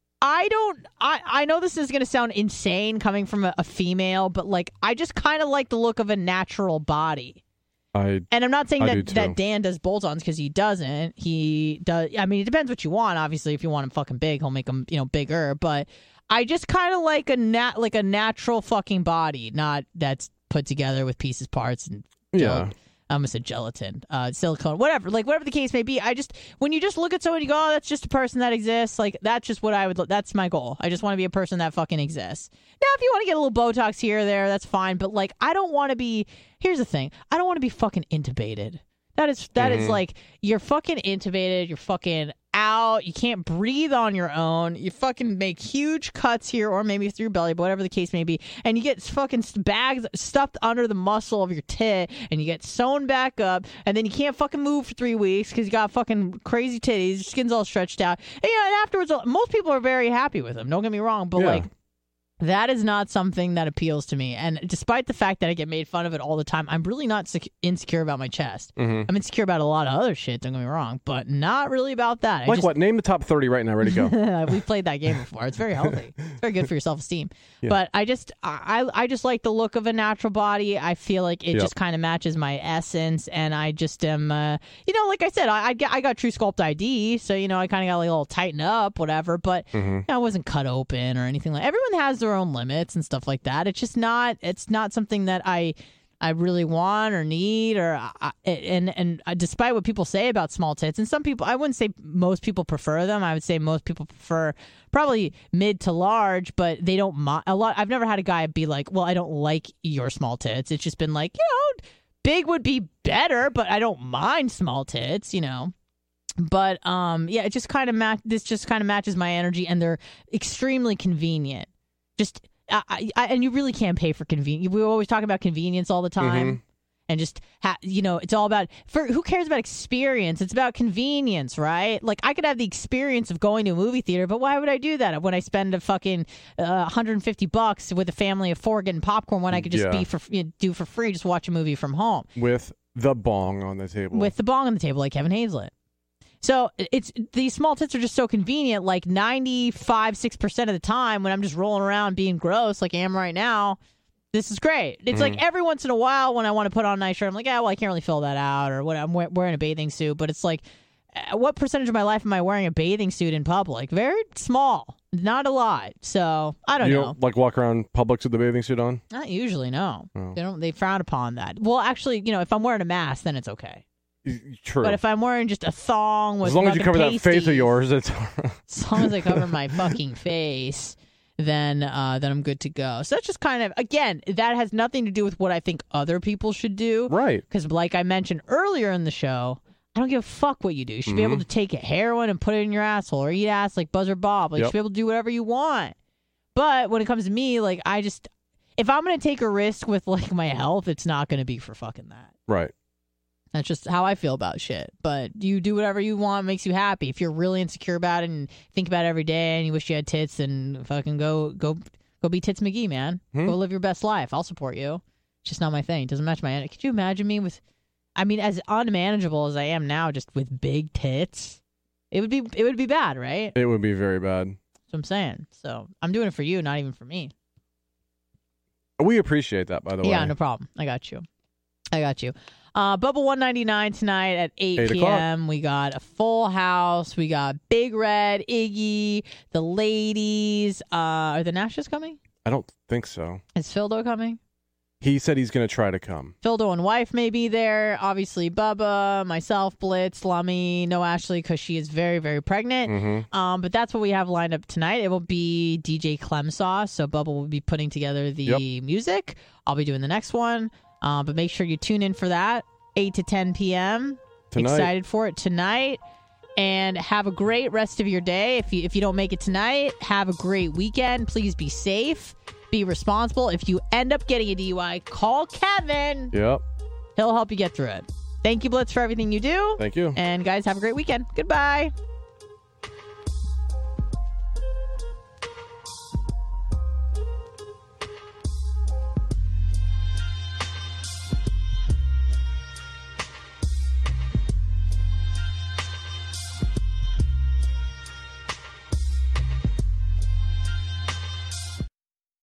know this is going to sound insane coming from a female, but like I just kind of like the look of a natural body. And I'm not saying that Dan does bolt-ons because he doesn't. He does. I mean, it depends what you want. Obviously, if you want him fucking big, he'll make him bigger. But I just kind of like a natural fucking body, not that's put together with pieces, parts, and I almost said gelatin, silicone, whatever. Like whatever the case may be. When you just look at someone, you go, "Oh, that's just a person that exists." Like that's just what I would. That's my goal. I just want to be a person that fucking exists. Now, if you want to get a little Botox here or there, that's fine. But like, I don't want to be. Here's the thing. I don't want to be fucking intubated. That is like you're fucking intubated. You're fucking out. You can't breathe on your own. You fucking make huge cuts here, or maybe through your belly, but whatever the case may be. And you get fucking bags stuffed under the muscle of your tit, and you get sewn back up, and then you can't fucking move for 3 weeks because you got fucking crazy titties. Your skin's all stretched out. And, and afterwards, most people are very happy with them. Don't get me wrong, but like. That is not something that appeals to me. And despite the fact that I get made fun of it all the time, I'm really not insecure about my chest. Mm-hmm. I'm insecure about a lot of other shit, don't get me wrong, but not really about that. What? Name the top 30 right now. Ready to go. We've played that game before. It's very healthy. It's very good for your self-esteem. Yeah. But I just like the look of a natural body. I feel like it just kind of matches my essence. And I just am, like I said, I got True Sculpt ID. So, I kind of got like a little tighten up, whatever. But I wasn't cut open or anything like that. Everyone has their own limits and stuff like that. It's just not something that I really want or need, or and despite what people say about small tits, and some people, I wouldn't say most people prefer them. I would say most people prefer probably mid to large, but they don't mind a lot. I've never had a guy be like, "Well, I don't like your small tits." It's just been like, big would be better, but I don't mind small tits, But it just kind of this just kind of matches my energy, and they're extremely convenient. Just and you really can't pay for convenience. We always talk about convenience all the time, and just it's all about who cares about experience? It's about convenience, right? Like I could have the experience of going to a movie theater, but why would I do that when I spend a fucking $150 with a family of 4 getting popcorn when I could just do for free, just watch a movie from home with the bong on the table. With the bong on the table, like Kevin Hazlett. So these small tits are just so convenient. Like 6% of the time when I'm just rolling around being gross like I am right now, this is great. It's like every once in a while when I want to put on a nice shirt, I'm like, I can't really fill that out, or when I'm wearing a bathing suit. But it's like, what percentage of my life am I wearing a bathing suit in public? Very small, not a lot. So I don't know. You don't like walk around Publix with the bathing suit on? Not usually, no. Oh. They frown upon that. Well, actually, if I'm wearing a mask, then it's okay. True. But if I'm wearing just a thong with as long as you cover that face of yours, it's as long as I cover my fucking face, then I'm good to go. So that's just kind of, again, that has nothing to do with what I think other people should do. Right. Because like I mentioned earlier in the show, I don't give a fuck what you do. You should be able to take heroin and put it in your asshole, or eat ass like Buzzer Bob. Like you should be able to do whatever you want. But when it comes to me, like if I'm going to take a risk with like my health, it's not going to be for fucking that. Right. That's just how I feel about shit. But you do whatever you want, makes you happy. If you're really insecure about it and think about it every day and you wish you had tits, then fucking go be Tits McGee, man. Go live your best life. I'll support you. just not my thing. It doesn't match my energy. Could you imagine me with, as unmanageable as I am now, just with big tits? It would be bad, right? It would be very bad. That's what I'm saying. So I'm doing it for you, not even for me. We appreciate that, by the way. Yeah, no problem. I got you. Bubble 199 tonight at 8 p.m. We got a full house. We got Big Red, Iggy, the ladies. Are the Nashes coming? I don't think so. Is Phildo coming? He said he's going to try to come. Phildo and wife may be there. Obviously, Bubba, myself, Blitz, Lummy, no Ashley because she is very, very pregnant. Mm-hmm. But that's what we have lined up tonight. It will be DJ Clemsauce. So Bubba will be putting together the music. I'll be doing the next one. But make sure you tune in for that, 8 to 10 p.m. Tonight. Excited for it tonight. And have a great rest of your day. If you don't make it tonight, have a great weekend. Please be safe. Be responsible. If you end up getting a DUI, call Kevin. Yep. He'll help you get through it. Thank you, Blitz, for everything you do. Thank you. And guys, have a great weekend. Goodbye.